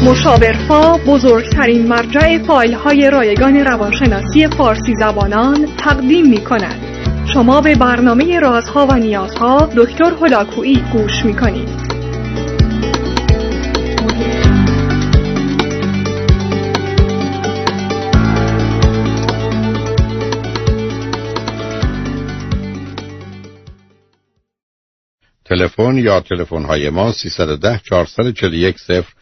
مشاورفا بزرگترین مرجع فایل‌های رایگان روانشناسی فارسی زبانان تقدیم می‌کند. شما به برنامه رازها و نیازها دکتر هلاکویی گوش می‌کنید. تلفن یا تلفن‌های ما 310 441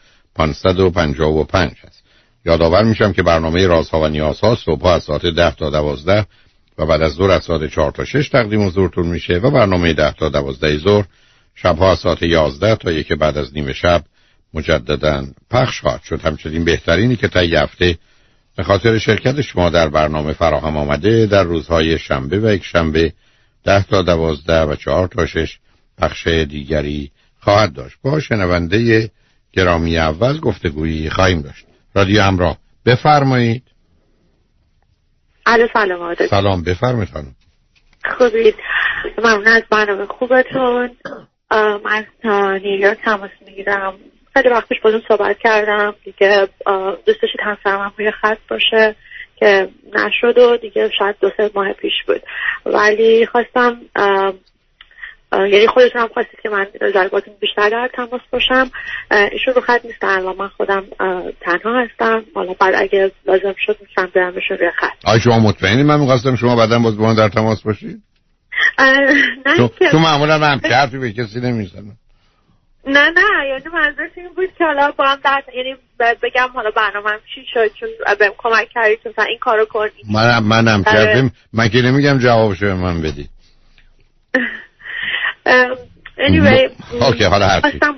0555 است. یادآور میشم که برنامه رازها و نیازها صبح از ساعت 10 تا 12 و بعد از ظهر از ساعت 4 تا 6 تقدیم حضورتون میشه و برنامه 10 تا 12 ظهر شبها از ساعت 11 تا 1 بعد از نیم شب مجددا پخش خواهد شد. همچنین بهترینی که طی هفته به خاطر شرکت شما در برنامه فراهم آمده در روزهای شنبه و یک شنبه 10 تا 12 و 4 تا 6 پخش دیگری خواهد داشت. با شنونده گرامی اول گفتگویی خواهیم داشت. رادیو همراه، بفرمایید. سلام. سلام، بفرمایید خانم. خوبید؟ ممنون از برنامه خوبتون. من نیویورک تماس میگیرم. خیلی وقت پیش بازم صحبت کردم دیگه، دوست داشتید همسرم هم روی خط باشه که نشد و دیگه شاید 2-3 ماه پیش بود، ولی خواستم یعنی خودتون هم خواستید که من ضرباتون بیشتر در تماس باشم. ایشون رو خط نیستن و من خودم تنها هستم. حالا بعد اگه لازم شد میتونم برمشون روی خط. آیا شما مطمئنی من می‌خواستم شما بعداً باز با من در تماس باشید؟ نه تو معمولا من حرفی به کسی نمیزنم. نه یعنی منظورم این بود که حالا با هم یعنی بگم حالا برنامه‌ام چی شد، چون بهم کمک کردید مثلا این کارو کنید. منم کردم. من که نمیگم جوابشو به من بدید. anyway اوکی، حالا هرچی اصلا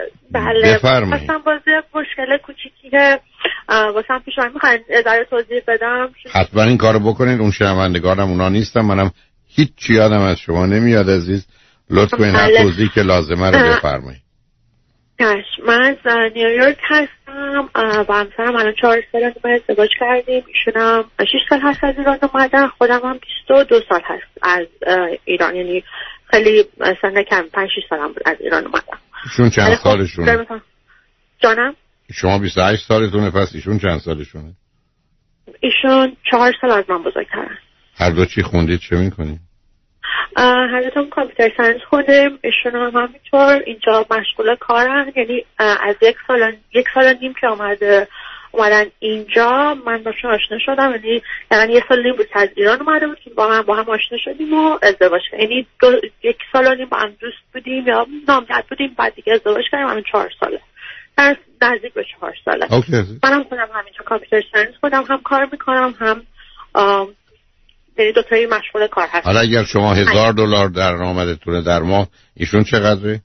باز مشکل کوچیکی که واسم پیش اومد میخواین اداره توضیح بدم. حتما این کارو بکنید. اون شنوندگانم اونا نیستم، منم هیچ چی یادم از شما نمیاد عزیز. لطف کنید هر توضیحی که لازمه رو بفرمایید. من از نیویورک هستم. با همسرم الان 4 سال ازدواج کردیم. ایشونم 6 سال هست از ایران اومدن. خودم هم 22 سال هست از ایران، یعنی خیلی سن کم 5-6 سالم بود از ایران اومدم. ایشون چند سالشونه؟ جانم؟ شما 28 سالتونه، پس ایشون چند سالشونه؟ ایشون 4 سال از من بزرگترن. هر دو چی خوندید؟ چه میکنید؟ هر دوتون کامپیوتر ساینس خوندیم. ایشون هم همینطور اینجا مشغول کارن، یعنی از 1 سال و نیم که اومدن اینجا من باشون آشنا شدم. یعنی 1 سال و نیم بود که از ایران اومده بود که با هم آشنا شدیم و ازدواج کردیم. یعنی 1 سال و نیم با هم دوست بودیم یا نامزد بودیم، بعد دیگه ازدواج کردیم. الان 4 ساله، نزدیک به 4 ساله. منم خودم همینجا کامپیوتر ساینس خودم هم کار میکنم، هم یعنی دوتایی مشغول کار هستم. حالا اگر شما $1000 درآمدتونه در ماه، ایشون چقدره؟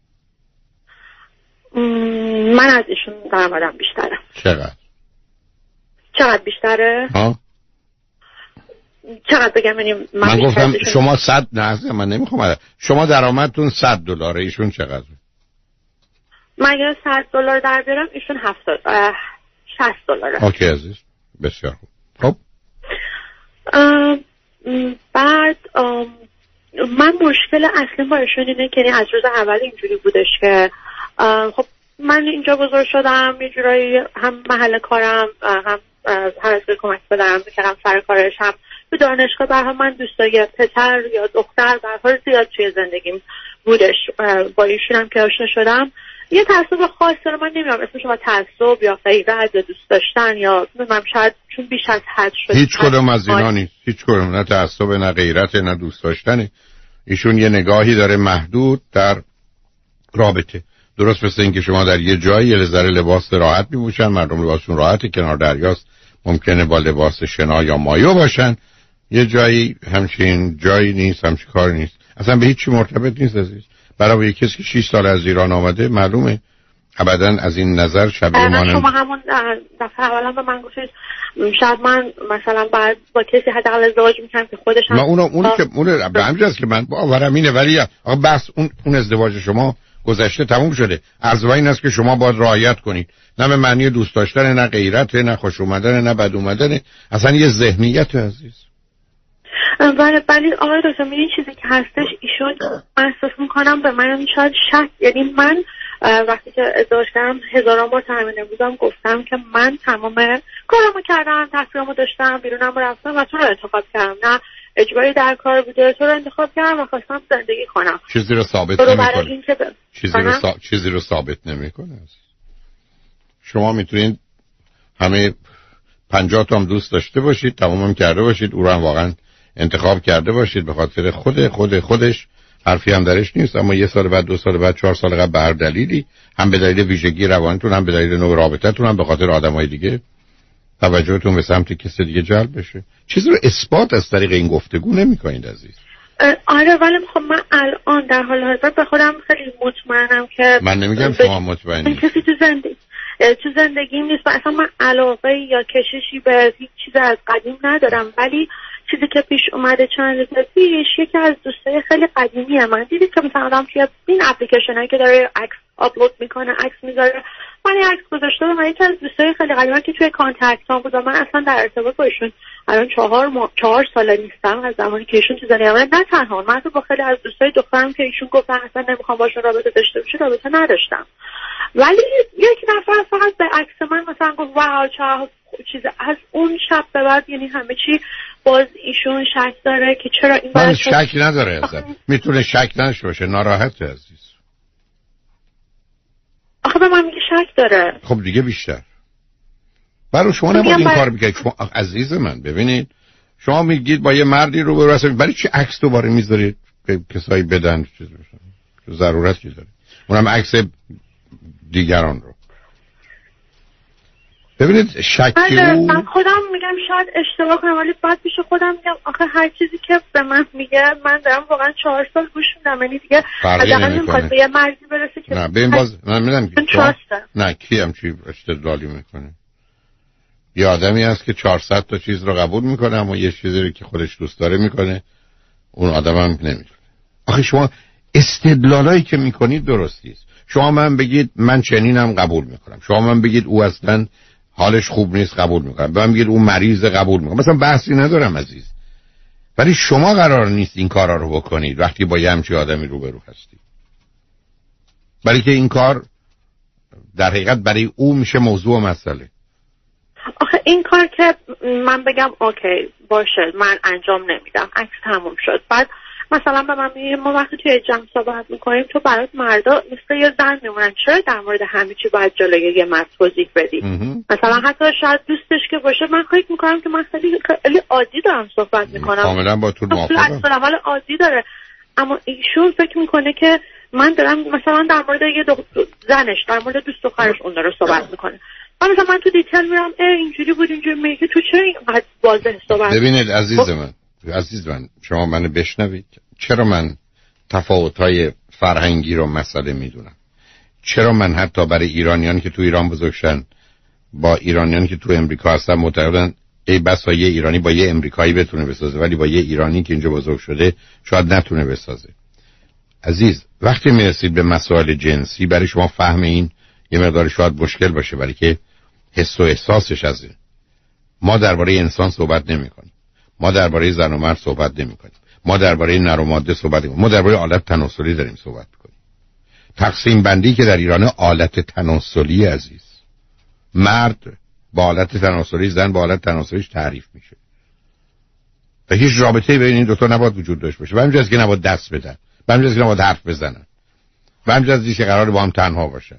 من از ایشون درآمدم بیشتره. چقدر بیشتره؟ چقدر بگم؟ یعنی من گفتم شما 100 نه من نمیخوام. شما درآمدتون $100، ایشون چقدره؟ من اگه $100 در بیارم ایشون $60. اوکی عزیز، بسیار خوب. خب بعد من مشکل اصلی با ایشون اینه که از روز اول اینجوری بودش که خب من اینجا بزرگ شدم، یه جورایی هم محل کارم هم هر از کمک بدارم میکردم سر کارش، هم تو دانشگاه برها من دوستای پسر یا دختر برها زیاد توی زندگیم بودش. با ایشون هم که آشنا شدم یه تعصب خاص داره، من نمیدونم اسمش با تعصب یا غیرت یا دوست داشتن یا نمیدونم، شاید چون بیش از حد شد. هیچ کدوم از اینا نیست، هیچ کدوم، نه تعصب نه غیرت نه دوست داشتنه. ایشون یه نگاهی داره محدود در رابطه. درست مثل اینکه شما در یه جایی یه ذره لباس راحت میپوشن، مردم لباسشون راحته، کنار دریاست ممکنه با لباس شنا یا مایو باشن. یه جایی همچین جایی نیست، همچین کاری نیست، اصلا به هیچ چی مرتبط نیست عزیز. برای کسی که 6 سال از ایران آمده معلومه ابدا از این نظر شبیه ما شما همون دفعه اولا به من گفتید شاید من مثلا بعد با کسی حداقل ازدواج میکنم که خودش هم اون به همجاست که من باورم اینه، ولی آقا بس اون ازدواج شما گذشته، تموم شده. عرض این است که شما باید رعایت کنید، نه به معنی دوست داشتن، نه غیرت، نه خوش اومدن، نه بد اومدن، اصلا یه ذهنیت عزیز. ولی آقای دکتر این چیزی که هستش ایشون من احساس میکنم به من شاید شک، یعنی من وقتی که ازدواج کردم هزاران بار تامین بودم گفتم که من تمام کارمو کردم، تصمیممو داشتم، بیرونم رفتم و تو رو انتخاب کردم، نه اجباری در کار بوده، تو رو انتخاب کردم و خواستم زندگی کنم. چیزی رو ثابت نمی‌کنه. چیزی رو ثابت نمی‌کنه. شما میتونید همه 50 تا هم دوست داشته باشید، تمامم کرده باشید، او رو هم واقعا انتخاب کرده باشید به خاطر خودش، حرفی هم درش نیست، اما یه سال بعد، 2 سال بعد، 4 سال قبل به هر دلیلی، هم به دلیل ویژگی روانتون، هم به دلیل نوع رابطتون، هم به خاطر آدمای دیگه، توجهتون به سمت کسی دیگه جلب بشه. چیزی رو اثبات از طریق این گفتگو نمی‌کنید عزیز. آره ولی خب من الان در حال حاضر به خودم خیلی مطمئنم که من نمیگم شما مطمئنی کسی تو زندگیم نیست و اصلا من علاقه یا کششی به هیچ چیز از قدیم ندارم، ولی چیزی که پیش اومده چند روز پیش یکی از دوستای خیلی قدیمیه من دیدید که مثلا آدم توی این اپلیکیشنایی که داره عکس آپلود میکنه، عکس میذاره، من یه عکس گذاشتم و یکی از دوستای خیلی قدیمی که توی کانتکتام بود و من اصلا در ارتباط با ایشون الان 4 سال نیستم از زمانی که ایشون تو زندگی من. نه تنها من با خیلی از دوستای دخترم که ایشون گفتن اصلا نمیخوام باشون رابطه داشته باشم رابطه نداشتم، ولی یک نفر فقط به عکس من مثلا گفت واو چه چیز. از اون شب به بعد یعنی همه چی باز ایشون شک داره که چرا این من شک نداره ازم. میتونه شک نشه باشه، ناراحته عزیز. آخه به من میگه شک داره. خب دیگه بیشتر برای شما نباید این کار بکنید. عزیز من ببینید شما میگید با یه مردی رو برو هستید، برای چی عکس دوباره میذارید به کسایی بدن؟ ضرورتی داره اونم عکس دیگران رو. ببینید شکی من خودم میگم شاید اشتباه کنم ولی بعد پیش خودم میگم آخه هر چیزی که به من میگه من دارم واقعا 4 سال گوش میدم، یعنی دیگه حداقل نمیخواد به یه مرزی برسه که نه ببین باز من میدونم نه کی هم چی استدلالی میکنه. یه آدمی هست که 400 تا چیز رو قبول میکنه اما یه چیزی رو که خودش دوست داره میکنه، اون آدم هم نمیدونه. آخه شما استدلالایی که میکنید درستی است. شما من بگید من چنینم قبول میکنم، شما من بگید او اصلا حالش خوب نیست قبول میکنم، من بگید او مریض قبول میکنم، مثلا بحثی ندارم عزیز. ولی شما قرار نیست این کارا رو بکنید وقتی با یه همچین آدمی روبرو هستید، برای که این کار در حقیقت برای او میشه موضوع و مسئله. آخه این کار که من بگم اوکی باشه من انجام نمیدم، عکس تموم شد، بعد مثلا به من میگه ما وقتی توی جمع صحبت میکنیم تو برات مردا مثل یه زن میمونن، چرا در مورد همه چی باید جلوی یه مرد توضیح بدی؟ مثلا حتی شاید دوستش که باشه من فکر میکنم که من خیلی عادی دارم صحبت میکنم، کاملا با تو موافقم، اصلا عمل عادی داره، اما ایشون فکر میکنه که من دارم مثلا در مورد یه زنش در مورد دوست دخترش اون داره صحبت میکنه. مثلا من تو دیتیل میرم اینجوری بود اینجوری میگه تو چرا اینقدر واضح صحبت؟ ببینید عزیز من شما منو بشنوید. چرا من تفاوت‌های فرهنگی رو مسئله میدونم؟ چرا من حتی برای ایرانیان که تو ایران بزرگ شدن با ایرانیان که تو امریکا هستن معتقدن ای بسا یه ایرانی با یه امریکایی بتونه بسازه ولی با یه ایرانی که اینجا بزرگ شده شاید نتونه بسازه. عزیز وقتی میرسید به مسائل جنسی برای شما فهم این یه مقدار شاید مشکل باشه، برای که حس و احساسش از این. ما درباره انسان صحبت نمی‌کنیم، ما درباره زن و مرد صحبت نمی‌کنیم، ما درباره نر و ماده صحبت نمی‌کنیم، ما درباره آلت تناسلی داریم صحبت می‌کنیم. تقسیم بندی که در ایران آلت تناسلی عزیز، مرد با آلت تناسلی، زن با آلت تناسلیش تعریف میشه و هیچ رابطه‌ای بین این دو تا نباید وجود داشته باشه. و همین جاست که نباید دست بدن، و همین جاست که نباید حرف بزنن، و همین جاست که قراره با هم تنها باشن،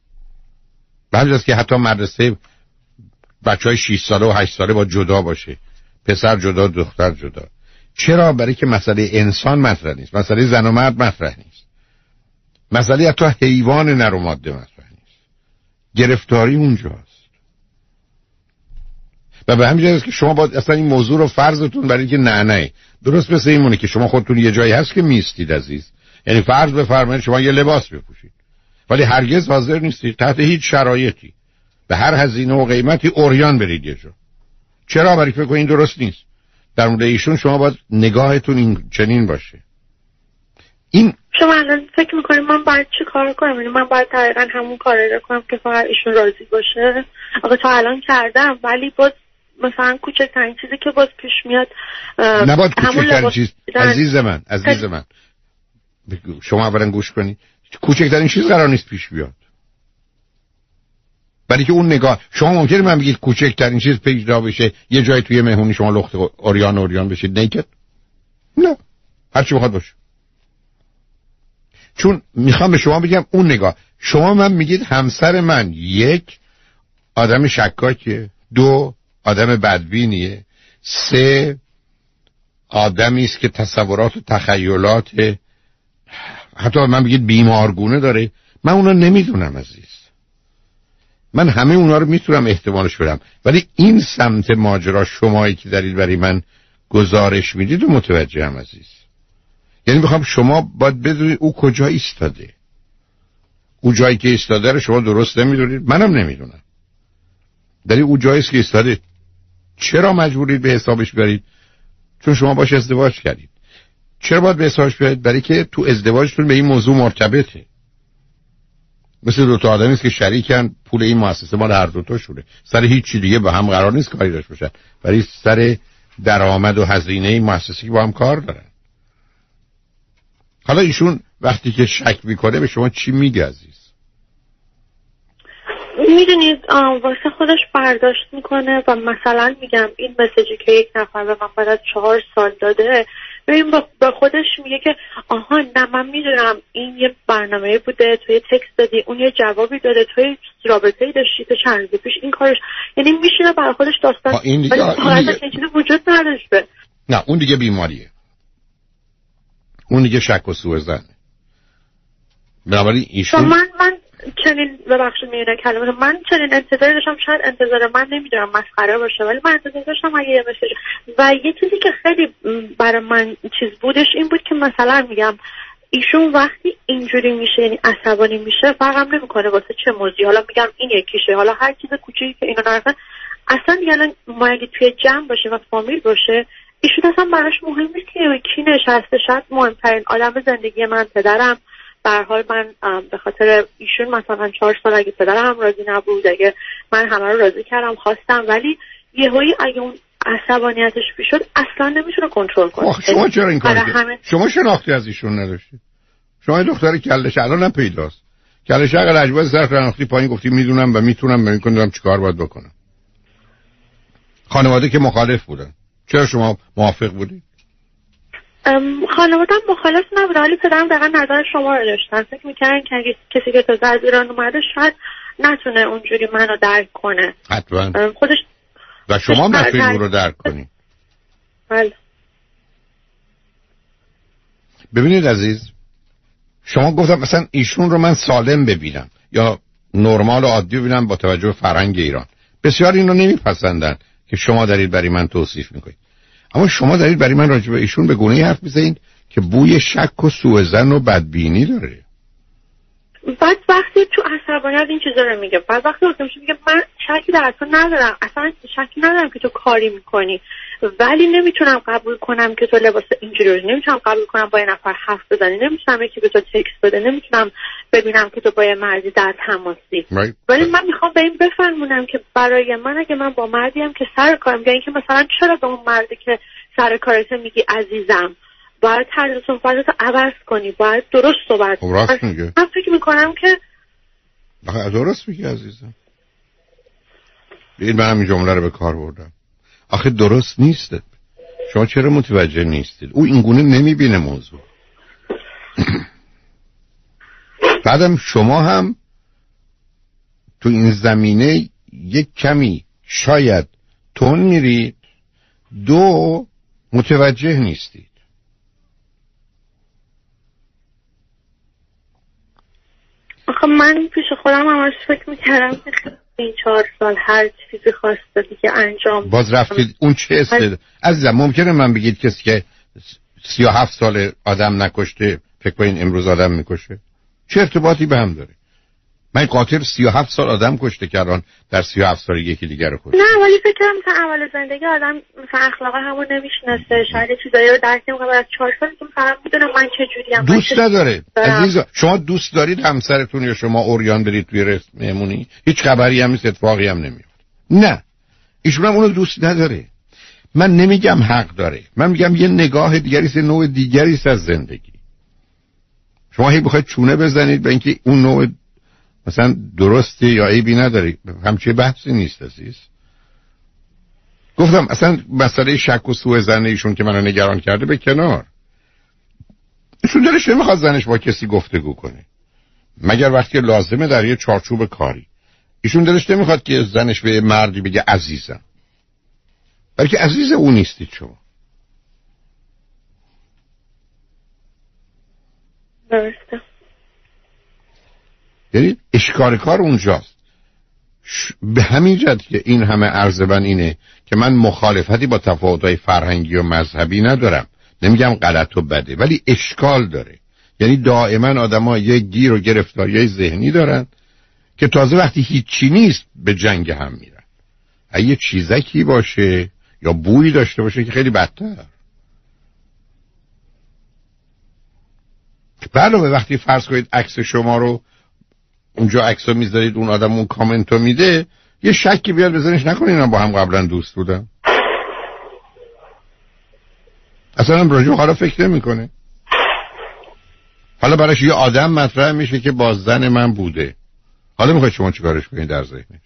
و همین جاست که حتی مدرسه بچهای 6 ساله و 8 ساله با جدا باشه، پسر جدا دختر جدا. چرا؟ برای که مسئله انسان مطرح نیست، مسئله زن و مرد مطرح نیست، مسئله حتی حیوان نر و ماده مطرح نیست، گرفتاری اونجاست. و به همین جاست که شما باید اصلا این موضوع رو فرضتون برای که نه درست مثل اینمونه که شما خودتون یه جایی هست که میستید عزیز، یعنی فرض بفرمایید شما یه لباس بپوشید ولی هرگز حاضر نیستید تحت هیچ شرایطی به هر هزینه و قیمتی عریان برید یه جا. چرا؟ برای فکر کنید این درست نیست. در مورد ایشون شما باید نگاهتون این چنین باشه. این شما الان فکر میکنید من باید چی کار کنم؟ یعنی من باید دقیقا همون کار رو کنم که فقط ایشون راضی باشه؟ آقا تا الان کردم ولی باز مثلا کوچکترین چیزی که باز پیش میاد نباید کوچکترین چیز. عزیز من شما اولا گوش کنید. کوچکترین چیز قرار نیست پیش بیاد. برای که اون نگاه شما ممکنه من بگید کوچکترین چیز پیدا بشه یه جای توی مهمونی شما لخت اوریان بشید نیکد؟ نه، هر چی بخواد باشه. چون میخوام به شما بگم اون نگاه شما من میگید همسر من 1 آدم شکاکیه، 2 آدم بدبینیه، 3 آدمی است که تصورات و تخیلات حتی من بگید بیمارگونه داره. من اونا نمیدونم عزیز، من همه اونا رو میتونم احتمالش بدم، ولی این سمت ماجرا شمایی که دارید برای من گزارش میدید و متوجهم عزیز. یعنی میخوام شما باید بدونید او کجا ایستاده. او جایی که ایستاده رو شما درست نمیدونید، منم نمیدونم. در او جایی که ایستاده چرا مجبورید به حسابش برید؟ چون شما باش ازدواج کردید. چرا باید به حسابش برید؟ برای که تو ازدواجتون به این موضوع مرتبطه. مثل 2 تا آدمی است که شریکن، پول این مؤسسه مال هر دو تاشونه، سر هیچ چیز دیگه با هم قرار نیست کاری داشته باشن، ولی سر درآمد و هزینه این مؤسسه که با هم کار دارن. حالا ایشون وقتی که شک میکنه به شما چی میگه عزیز؟ میدونید واسه خودش برداشت میکنه و مثلا میگم این مسیجی که یک نفر به من بعد از 4 سال داده، ببین به خودش میگه که آها نه من میدونم این یه برنامه بوده، توی تکست دادی، اون یه جوابی داده، توی رابطه‌ای داشتی تو چند روز پیش این کارش، یعنی میشینه برای خودش داستان. این دیگه چیزی وجود نداشته. نه اون دیگه بیماریه، اون دیگه شک و سوء ظن. بنابراین ایشون من چنین ببخشید میونه کلمه من چنین انتظاری داشتم، شاید انتظار من نمیدونم مسخره باشه ولی من انتظار داشتم اگه یه مسیج و یه چیزی که خیلی برای من چیز بودش این بود که مثلا میگم ایشون وقتی اینجوری میشه یعنی عصبانی میشه فرقم نمیکنه واسه چه موضوعی، حالا میگم این یکیشه، حالا هر چیز کوچیکی که اینا نرسن اصلا یعنی ما اگه توی جمع باشیم و فامیل باشه ایشون اصلا براش مهم نیست که کی نشسته. شاید مهمترین آدم زندگی من پدرم، به هر حال من به خاطر ایشون مثلا 4 سال اگه پدرم راضی نبود، اگه من همه رو راضی کردم خواستم، ولی یهویی اگه اون عصبانیتش پیشد اصلا نمیتونه کنترل کنه. شما چرا این کارو کردید؟ شما شناختی از ایشون نداشتید؟ شما دختر کلش الانم پیداست، کلش اگه لجباز سر شناختی پایین گفتی میدونم و میتونم و میکنم چیکار باید بکنم. خانواده که مخالف بودن، چرا شما موافق بودید؟ خانواده‌ام مخالف نبود ولی پدرم دقیقا نظر شما رو داشتن. فکر می‌کردن که اگه کسی که تازه از ایران اومده شاید نتونه اونجوری منو درک کنه. حتما خودش و شما نتونید اون رو درک کنید. بله. ببینید عزیز، شما گفتم مثلا ایشون رو من سالم ببینم یا نرمال و عادی ببینم با توجه به فرهنگ ایران. بسیار این رو نمیپسندن که شما دارید برای من توصیف میکنید، اما شما دارید برای من راجع به ایشون به گونه‌ای حرف میزنید که بوی شک و سوء ظن و بدبینی داره. بعد وقتی تو عصبانیت این چیزا رو میگه، بعد وقتی میگه من شکی در تو ندارم، اصلا شکی ندارم که تو کاری میکنی، ولی نمیتونم قبول کنم که تو لباس اینجوری رو، نمیتونم قبول کنم با یه نفر حرف بزنی، نمیتونم یکی به تو تکست بده، نمیتونم ببینم که تو با یه مردی در تماسی. ولی من میخوام به این بفهمونم که برای من اگه من با مردیم که سر کارم میگم که مثلا چرا به اون مردی که سر کارت میگی عزیزم، باید طرز صحبتتو عوض کنی، باید درست صحبت کنی. راست میگه. من فکر میکنم که درست میگی عزیزم. من همین جمله رو به کار بردم. آخه درست نیست. شما چرا متوجه نیستید؟ او اینگونه نمیبینه موضوع. بعدم شما هم تو این زمینه یک کمی شاید تون میرید، 2 متوجه نیستید. آخه من پیش خودم همش فکر میکردم که این 4 سال هر چیزی خواسته که انجام باز رفتید اون چه استعداد. عزیزم ممکنه من بگید کسی که 37 سال آدم نکشته فکر کنین امروز آدم میکشه؟ چه ارتباطی به هم داره؟ من قاتل 37 سال آدم کشته کردن در 37 سال یکی دیگر رو کشته. نه ولی فکر کنم مثلا اول زندگی آدم مثلا اخلاق همون نمیشناسه، شاید چیزایی رو درک نمیکنه. بعد از 4 سال تو فهم میدونم من چه جوریم. دوست نداره. عزیز شما دوست دارید همسرتون یا شما اوریان برید توی مهمونی هیچ خبری هم نیست، اتفاقی هم نمیفته؟ نه، ایشون هم اونو دوست نداره. من نمیگم حق داره، من میگم یه نگاه دیگری است، نوع دیگری است از زندگی. شما هی بخواید چونه بزنید به اینکه اون نوع مثلا درسته یا عیبی نداره. همچین بحثی نیست عزیز. گفتم اصلا مسئله شک و سوء ظن ایشون که منو نگران کرده به کنار. ایشون دلش نمیخواد زنش با کسی گفتگو کنه مگر وقتی لازمه در یه چارچوب کاری. ایشون دلش نمیخواد که زنش به مردی بگه عزیزم، بلکه عزیز اون نیستید شما. درسته. یعنی اشکال کار اونجاست. به همین جهت که این همه عرض من اینه که من مخالفتی با تفاوت‌های فرهنگی و مذهبی ندارم، نمیگم غلط و بده، ولی اشکال داره. یعنی دائما آدم‌ها یه گیر و گرفتاری ذهنی دارن که تازه وقتی هیچی نیست به جنگ هم میرن. اگه چیزکی باشه یا بویی داشته باشه که خیلی بدتر. علاوه وقتی فرض کنید عکس شما رو اونجا عکسو میذارید، اون آدم اون کامنتو میده، یه شکی بیاد بزنش نکنین اینا با هم قبلا دوست بودن. اصلا راجع حالا فکر نمیکنه. حالا براش یه آدم مطرح میشه که با زن من بوده. حالا میخواید شما چیکارش کنید در ذهنش؟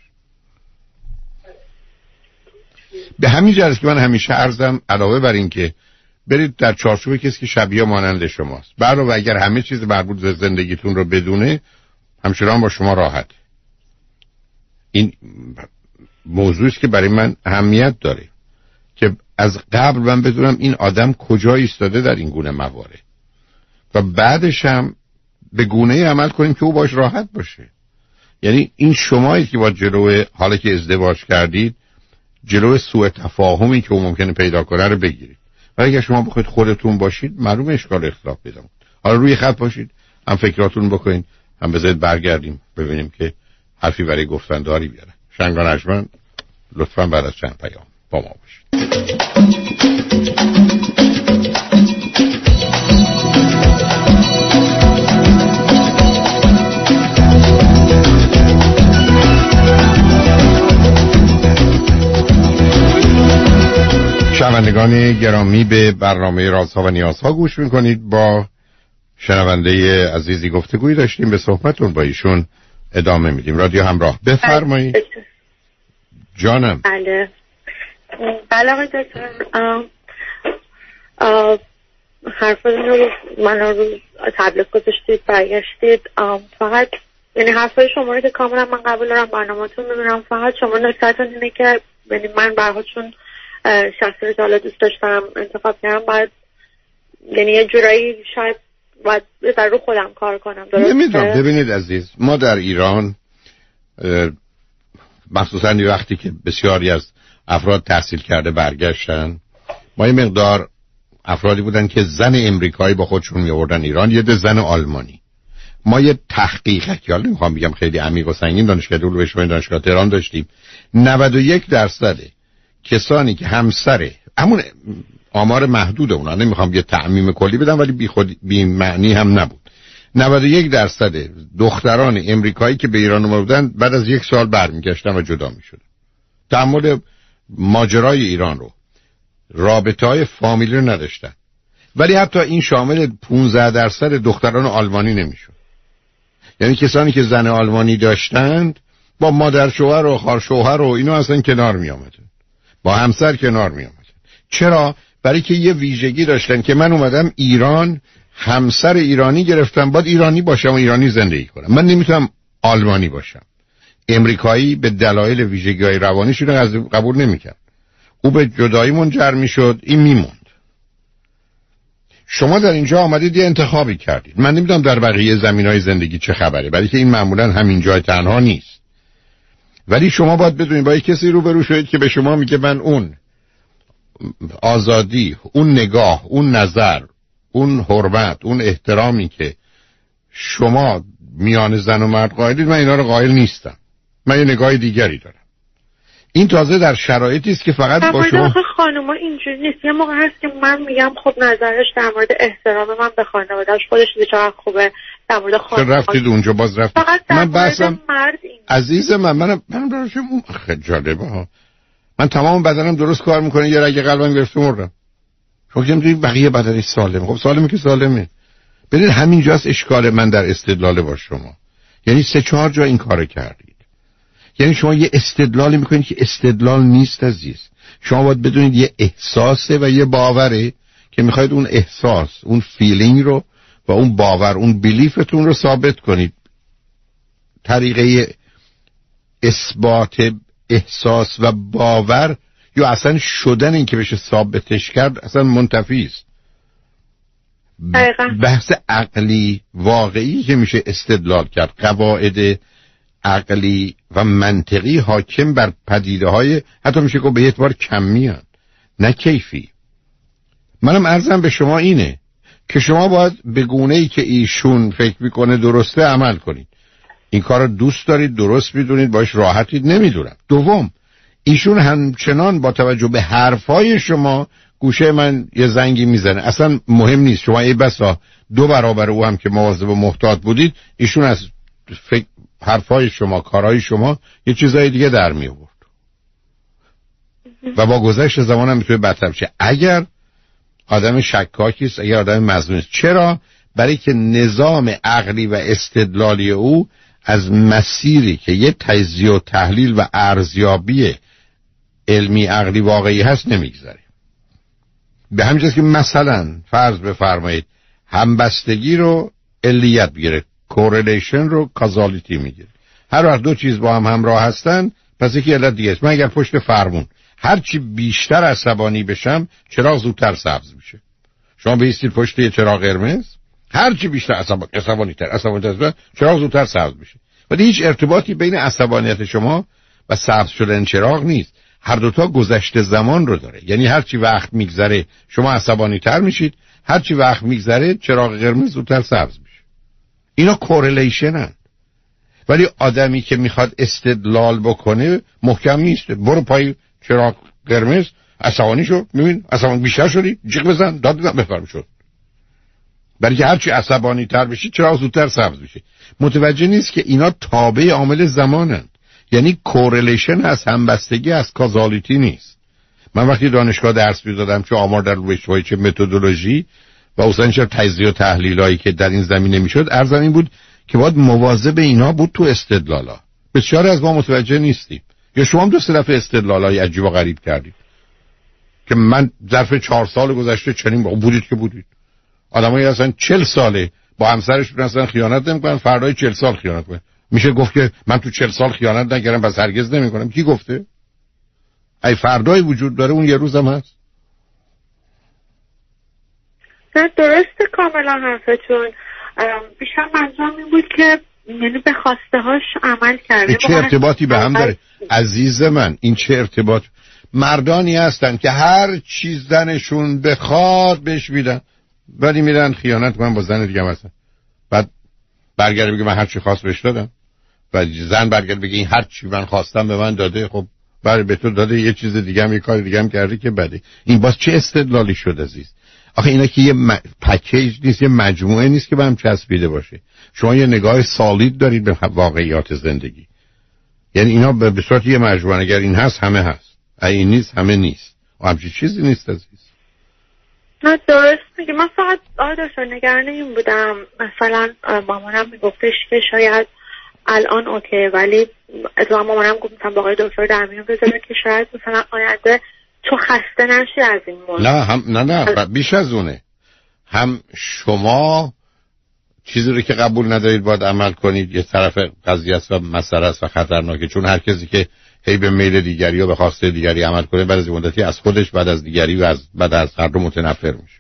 به همین جهت که من همیشه عرضم علاوه بر این که برید در چارچوب کسی که شبیه مانند شماست، علاوه اگر همه چیز مربوط به زندگیتون رو بدونه، همچنان با شما راحت. این موضوعی است که برای من اهمیت داره که از قبل من بدونم این آدم کجا ایستاده در این گونه موارد و بعدش هم به گونه‌ای عمل کنیم که او باش راحت باشه. یعنی این شمایی که با جلوی حالا که ازدواج کردید جلوی سوء تفاهمی که او ممکنه پیدا کنه رو بگیرید. ولی اگه شما بخواید خودتون باشید معلومه اشکال اختلاف پیدا می‌کنه. حالا روی خط باشید، هم فکراتون بکنین، هم بذارید برگردیم ببینیم که حرفی برای گفتن داری بیاره. شنگان اجمن لطفاً بعد از چند پیام با ما باشید. شنوندگان گرامی به برنامه رازها و نیازها گوش میکنید. با شنونده عزیزی گفتگویی داشتیم، به صحبتون با ایشون ادامه میدیم. رادیو همراه، بفرمایید. جانم. بله آقای دکتر، حرفتون رو من رو تبلیغ گذاشتید برگشتید. فقط یعنی حرفای شما رو که کاملا من قبول دارم، برنامه‌تون میبینم، فقط شما نکته‌تون اینه که یعنی من برهاتون شخصی رو حالا دوست داشتم انتخاب کردم، باید یعنی یه جورایی شاید باید بذار رو خودم کار کنم. نمیدونم. ببینید عزیز، ما در ایران مخصوصا یه وقتی که بسیاری از افراد تحصیل کرده برگشتن، ما یه مقدار افرادی بودن که زن امریکایی با خودشون می‌آوردن ایران، یه ده زن آلمانی. ما یه تحقیقاتی، حالا نمیخوام بگم خیلی عمیق و سنگین، دانشگاه علوم دانشگاه تهران داشتیم، 91% کسانی که همسر همون آمار محدود اونا، نمیخوام یه تعمیم کلی بدم ولی بی معنی هم نبود، 91% دختران امریکایی که به ایران اومده بودن بعد از 1 سال برمیگشتن و جدا میشدن. تحمل ماجرای ایران رو، رابطه‌های فامیلی رو نداشتن. ولی حتی این شامل 15% دختران آلمانی نمیشد. یعنی کسانی که زن آلمانی داشتند با مادر شوهر و خواهر شوهر و اینا اصلا کنار می آمدن، با همسر کنار می آمدن. چرا؟ برای که یه ویژگی داشتن که من اومدم ایران، همسر ایرانی گرفتم، باید ایرانی باشم و ایرانی زندگی کنم، من نمیتونم آلمانی باشم. امریکایی به دلایل ویژگی‌های روانیش رو قبول نمیکرد. او به جدایی منجر میشد، این میموند. شما در اینجا آمدید یه انتخابی کردید. من نمیدونم در بقیه زمینهای زندگی چه خبره، برای که این معمولا همین جای تنها نیست. ولی شما باید بدونید با کسی روبرو شدید که به شما میگه من اون آزادی، اون نگاه، اون نظر، اون حرمت، اون احترامی که شما میان زن و مرد قائلید، من اینا رو قائل نیستم. من یه نگاه دیگری دارم. این تازه در شرایطی است که فقط با شما خانوما اینجوری نیست. یه موقع هست که من میگم خب نظرش در مورد احترام من به خانواده‌اش، خودش چقدر خوبه، در مورد خانواده رفتید اونجا باز رفتید. من بحثم عزیز من براشم خیلی جالبه ها. من تمام بدنم درست کار میکنه، یه رگ قلبم گرفته مردم. شما که میگید بقیه بدنش سالمه. خب سالمه که سالمه. ببینید همینجاست اشکال من در استدلال با شما. یعنی 3-4 جا این کارو کردید. یعنی شما یه استدلالی میکنید که استدلال نیست عزیز. شما باید بدونید یه احساسه و یه باوره که میخواید اون احساس، اون فیلینگ رو و اون باور، اون بیلیفتون رو ثابت کنید. طریقه اثبات احساس و باور یا اصلا شدن این که بشه ثابتش کرد اصلا منتفی است. بحث عقلی واقعی که میشه استدلال کرد، قواعد عقلی و منطقی حاکم بر پدیده های حتی میشه که به اعتبار کمی هست نه کیفی. منم عرضم به شما اینه که شما باید به گونه‌ای که ایشون فکر میکنه درسته عمل کنید. این کار رو دوست دارید، درست میدونید، باش راحتید، نمیدونم. دوم، ایشون همچنان با توجه به حرفای شما گوشه من یه زنگی میزنه، اصلا مهم نیست. شما ای بسا 2 برابر او هم که مواظب و محتاط بودید، ایشون از حرفای شما، کارهای شما یه چیزای دیگه در می آورد و با گذشت زمان هم میتونه بدتر بشه. اگر آدم شکاکی است، اگر آدم مظنون است. چرا؟ برای که نظام عقلی و استدلالی او از مسیری که یه تجزیه و تحلیل و ارزیابی علمی عقلی واقعی هست نمیگذره. به همین جاست که مثلا فرض بفرمایید همبستگی رو علیت بگیره، کورلیشن رو کازالیتی میگیره. هر وقت 2 چیز با هم همراه هستن پس یکی علت دیگه است. من اگر پشت فرمون هرچی بیشتر عصبانی بشم چراغ زودتر سبز میشه. شما بیستید پشت یه چراغ قرمز، هرچی بیشتر عصبانی‌تر چراغ زودتر سبز میشه. ولی هیچ ارتباطی بین عصبانیت شما و سبز شدن چراغ نیست. هر دوتا گذشته زمان رو داره. یعنی هرچی وقت میگذره شما عصبانی‌تر میشید، هرچی وقت میگذره چراغ قرمز زودتر سبز میشه. اینا کورلیشنن. ولی آدمی که میخواد استدلال بکنه محکم نیست. برو پای چراغ قرمز، عصبانی شو، میبین عصبانی بیشتر شدی، جیغ بزن، داد بزن، بفرم شد. برای که هرچی عصبانی تر بشی چراغ زودتر سبز میشه. متوجه نیست که اینا تابع عامل زمانند. یعنی کورلیشن هست، همبستگی هست، کازالیتی نیست. من وقتی دانشگاه درس میدادم چه آمار در رشته‌های چه متدولوژی و اصلا چه تجزیه و تحلیلایی که در این زمینه میشد، عرضم این بود که باید مواظب اینا بود تو استدلالا. بسیاری از ما متوجه نیستیم. یا شما هم 2-3 دفعه استدلالای عجیب و غریب کردید که من ظرف 4 سال گذشته چنین بودید که بودید. آدمایی هستن 40 ساله با همسرشون اصلا خیانت نمی‌کنن، فردای 40 سال خیانت کنن. میشه گفت که من تو 40 سال خیانت نکردم پس هرگز نمی‌کنم. کی گفته؟ ای فردای وجود داره، اون یه روزم هست. نه درسته کاملا حرفتون. بیشتر منظورم این بود که یعنی به خواسته هاش عمل کرده. چه ارتباطی به هم داره عزیز من؟ این چه ارتباط؟ مردانی هستن که هر چیز زنشون بخواد بهش میدن، ولی میرن خیانت کنن با زن دیگه مثلا. بعد برگرده بگه من هر چی خواست بهش دادم، و زن برگرده بگه این هر چی من خواستم به من داده. خب برای به تو داده یه چیز دیگه هم، یه کار دیگه هم کرده که بده. این باز چه استدلالی شد عزیز؟ آخه اینا که یه پکیج نیست، یه مجموعه نیست که به هم چسبیده باشه. شما یه نگاه سالید دارید به واقعیات زندگی. یعنی اینا به صورت یه مجموعه، اگر این هست همه هست، اگه این نیست همه نیست. و همچین چیزی نیست عزیز. نه درست میگه. من فقط داشتم نگران این بودم، مثلا مامانم میگفتش که شاید الان اوکی، ولی از مامانم گفتم با آقای دکتر در میون بذاره که شاید مثلا آینده تو خسته نشی از این موضوع. نه بیش از اونه. هم شما چیزی رو که قبول ندارید باید عمل کنید، یه طرف قضیه است و مسئله است و خطرناکه، چون هر کسی که هی به میل دیگری و به خواسته دیگری عمل کنه بعد از مدتی از خودش، بعد از دیگری و بعد از هر دو متنفر میشه.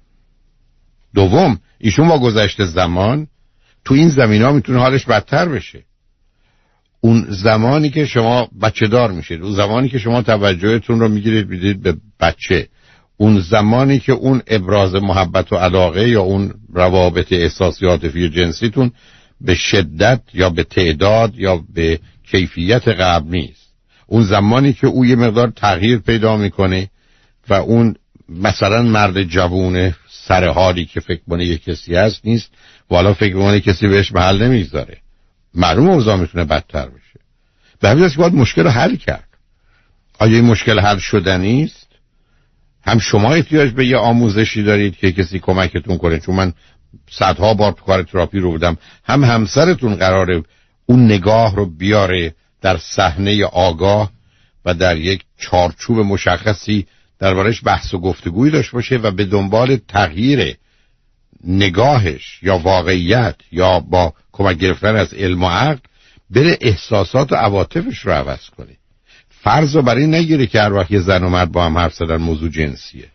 دوم، ایشون با گذشت زمان تو این زمینا میتونه حالش بدتر بشه. اون زمانی که شما بچه دار میشید، اون زمانی که شما توجهتون رو میگیرید میدید به بچه، اون زمانی که اون ابراز محبت و علاقه یا اون روابط احساسی عاطفی و جنسیتون به شدت یا به تعداد یا به کیفیت قبل نیست، اون زمانی که او یه مقدار تغییر پیدا میکنه و اون مثلا مرد جوونه سر حالی که فکر کنه یه کسی هست نیست، والا فکر کنه کسی بهش محل نمیذاره، معلوم اوضاع میتونه بدتر بشه. به همین جهت باید مشکل رو حل کرد. آیا این مشکل حل شدنی است؟ هم شما احتیاج به یه آموزشی دارید که کسی کمکتون کنه، چون من صدها بار تو کار تراپی رو بودم، هم همسرتون قراره اون نگاه رو بیاره در صحنه آگاه و در یک چارچوب مشخصی دربارش بحث و گفتگویی داشته باشه و به دنبال تغییر نگاهش یا واقعیت یا با کمک گرفتن از علم و عقل بره احساسات و عواطفش رو عوض کنه. فرض رو برای نگیره که هر وقت یه زن و مرد با هم حرف زدن موضوع جنسیه،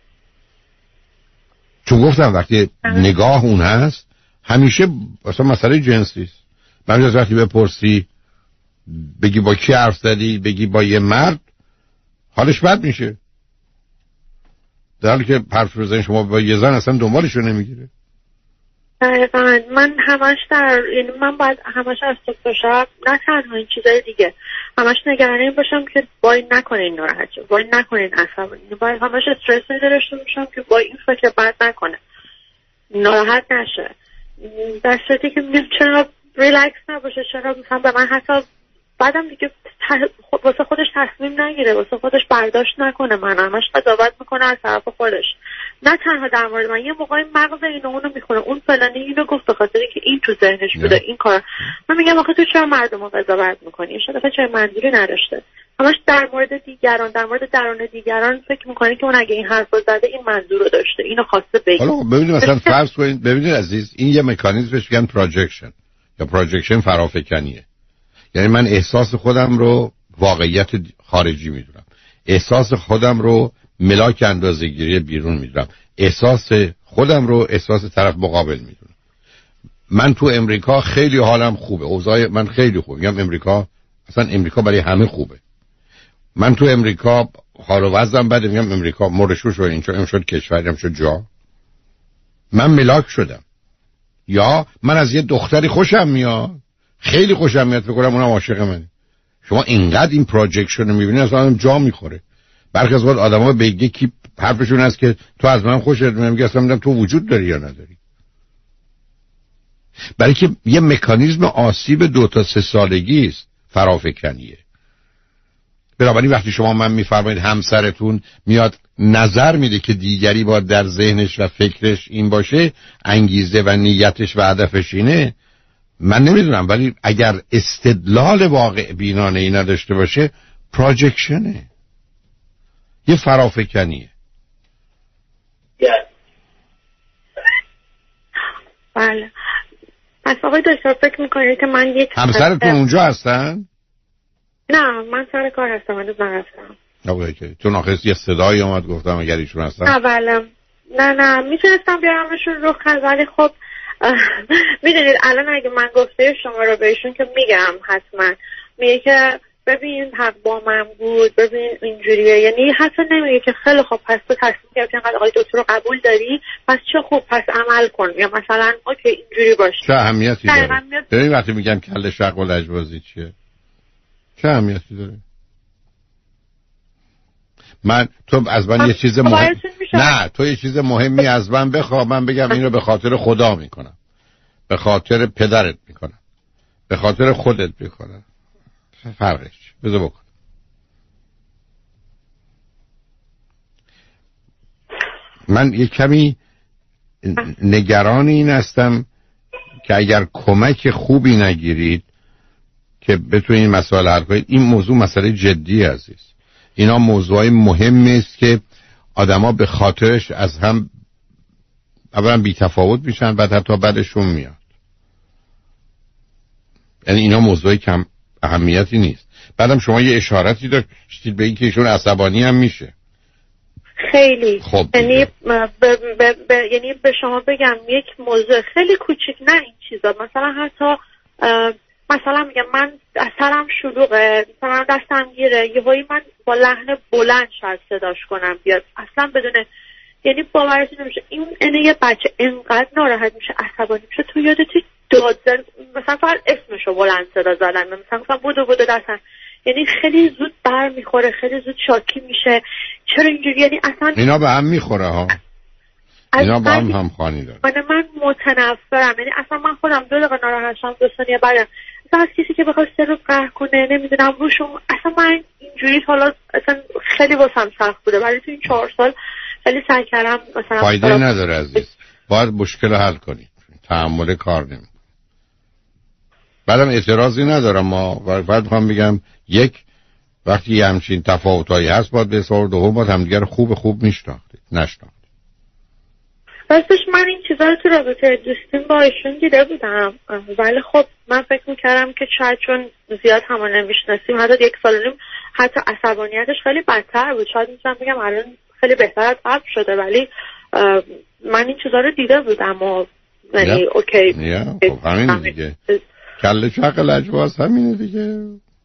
چون گفتم وقتی نگاه اون هست همیشه مثلا مسئله جنسی است. من از وقتی بپرسی بگی با کی حرف زدی، بگی با یه مرد، حالش بد میشه، در حالی که حرف بزنی شما با یه زن اصلا دنبالش رو نمیگیره. دقیقاً من همش یعنی من باید همش از صبح تا شب، نه تنها این چیزای دیگه، همش نگران این باشم که وای نکنین ناراحت شه، وای نکنین عصبانی، باید همش استرس داشته باشم که وای این فکر بد نکنه، ناراحت نشه، در صورتی که میگم چرا ریلکس نباشه، چرا مثلا به من حتی بعدم دیگه واسه خودش تصمیم نگیره، واسه خودش برداشت نکنه، من همش قضاوت میکنه از طرف خودش، نه تنها در مورد من. یه موقعی مغز اینو اونو میخونه، اون فلانی اینو گفت به خاطر که این تو ذهنش بوده این کار. من میگم آخه تو چرا مردمو قضاوت میکنی؟ این شده چرا منظوری نداشته، همش در مورد دیگران، در مورد درون دیگران فکر میکنه که اون اگه این حرفو زده این منظور رو داشته، اینو خواسته بگه. حالا ببینید مثلا فرض کنید، ببینید عزیز، این یه مکانیزمش میگن پروجکشن یا پروجکشن فرافکنیه. یعنی من احساس خودم رو واقعیت خارجی میدونم، احساس خودم رو ملاک اندازه‌گیری بیرون میدونم، احساس خودم رو احساس طرف مقابل میدونم. من تو امریکا خیلی حالم خوبه، اوضاع من خیلی خوبه، میگم امریکا اصلا امریکا برای همه خوبه. من تو امریکا حال و وضعم بده، میگم امریکا مرشو شو، این شد کشورم شد جا، من ملاک شدم. یا من از یه دختری خوشم میاد، خیلی خوشم میاد، فکر کنم اونم عاشق منه. شما اینقدر این پروجکشن رو میبینید اصلا جا میخوره. برخی از وقت آدما به یکی حرفشون هست که تو از من خوشت میاد، میگه اصلا میگم تو وجود داری یا نداری. برای که یه مکانیزم آسیب 2 تا 3 سالگی است، فرافکنیه. بنابراین وقتی شما من میفرمایید همسرتون میاد نظر میده که دیگری باید در ذهنش و فکرش این باشه، انگیزه و نیتش و هدفش اینه، من نمیدونم، ولی اگر استدلال واقع بینانه ای نداشته باشه پروجکشنه، یه فرافکنیه. بله. پس آقای دکتر فکر میکنید که من یک همسرتون اونجا هستن؟ نه من سر کار هستم، من نرفتم. اوکی، چون آخه یه صدایی اومد گفتم اگر ایشون هستن. نه میتونستم بیارمشون رو خط، ولی خب میدونید الان اگه من گفته شما رو بهشون که میگم حتما میگه که ببین حق با من بود، ببین اینجوریه، یعنی حتی نمیگه که خیلی خوب پس تو تصمیم گرفتی انقدر آقای دکتر رو قبول داری پس چه خوب پس عمل کن، یا مثلا اوکی اینجوری باشه. چه اهمیتی داره؟ ببین وقتی میگم کله شق و لجبازی چیه، چه اهمیتی داره؟ تو از من یه چیز مهم، نه تو یه چیز مهمی از من بخواه، من بگم اینو به خاطر خدا میکنم، به خاطر پدرت میکنم، به خاطر خودت میکنم، فرقش بذار بکن. من یه کمی نگران این هستم که اگر کمک خوبی نگیرید که بتونید این مسائل حل کنید. این موضوع مسئله جدی عزیز، اینا موضوعای مهمی است که آدما به خاطرش از هم اولا بی تفاوت میشن، بعد حتی بعدشون میاد. یعنی اینا موضوعی کم اهمیتی نیست. بعدم شما یه اشارتی داشتید به این که ایشون عصبانی هم میشه خیلی. خب یعنی یعنی به شما بگم یک موضوع خیلی کوچیک، نه این چیزا، مثلا حتی مثلا میگم من سرم شلوغه، مثلا دستم گیره، یهویی من با لحن بلند شاید صداش کنم بیاد، اصلا بدون، یعنی باورتون نمیشه این یه بچه اینقدر ناراحت میشه، عصبانی میشه، تو یادتی داد زن مثلا فقط اسمشو بلند صدا زدن، مثلا بودو دستم، یعنی خیلی زود بر میخوره، خیلی زود شاکی میشه. چرا اینجوری؟ یعنی اصلا اینا به هم میخوره ها، اینا با هم همخوانی داره. من متنفرم، یعنی اصلا من خودم 2 دقیقه ناراحت شدم 2 ثانیه بعدم اصلا از کسی که بخواد 3 روز قهر کنه نمیدونم روشون، اصلا من اینجوری حالا اصلا خیلی واسم سخت بوده، ولی تو این 4 سال خیلی سعی کردم مثلا فایده نداره عزیز، باید مشکل حل کنید. تحمل کار نمیکنه. بعدم اعتراضی ندارم، ما بعد میخوام بگم یک وقتی یه همچین تفاوتایی هست باید به سوال دوم باید همدیگر خوب میشناختید نشناختید. راستش من این چیزا رو تو رابطه دوستیم با ایشون دیده بودم، ولی خب من فکر میکردم که شاید چون زیاد همون نمیشناسیم حتی 1 سال و نیم حتی عصبانیتش خیلی بدتر بود، شاید میتونم بگم الان خیلی بهتر از قبل شده، ولی من این چیزا رو دیده بودم و یعنی اوکی خب همین دیگه کله چق لجواز همینه دیگه،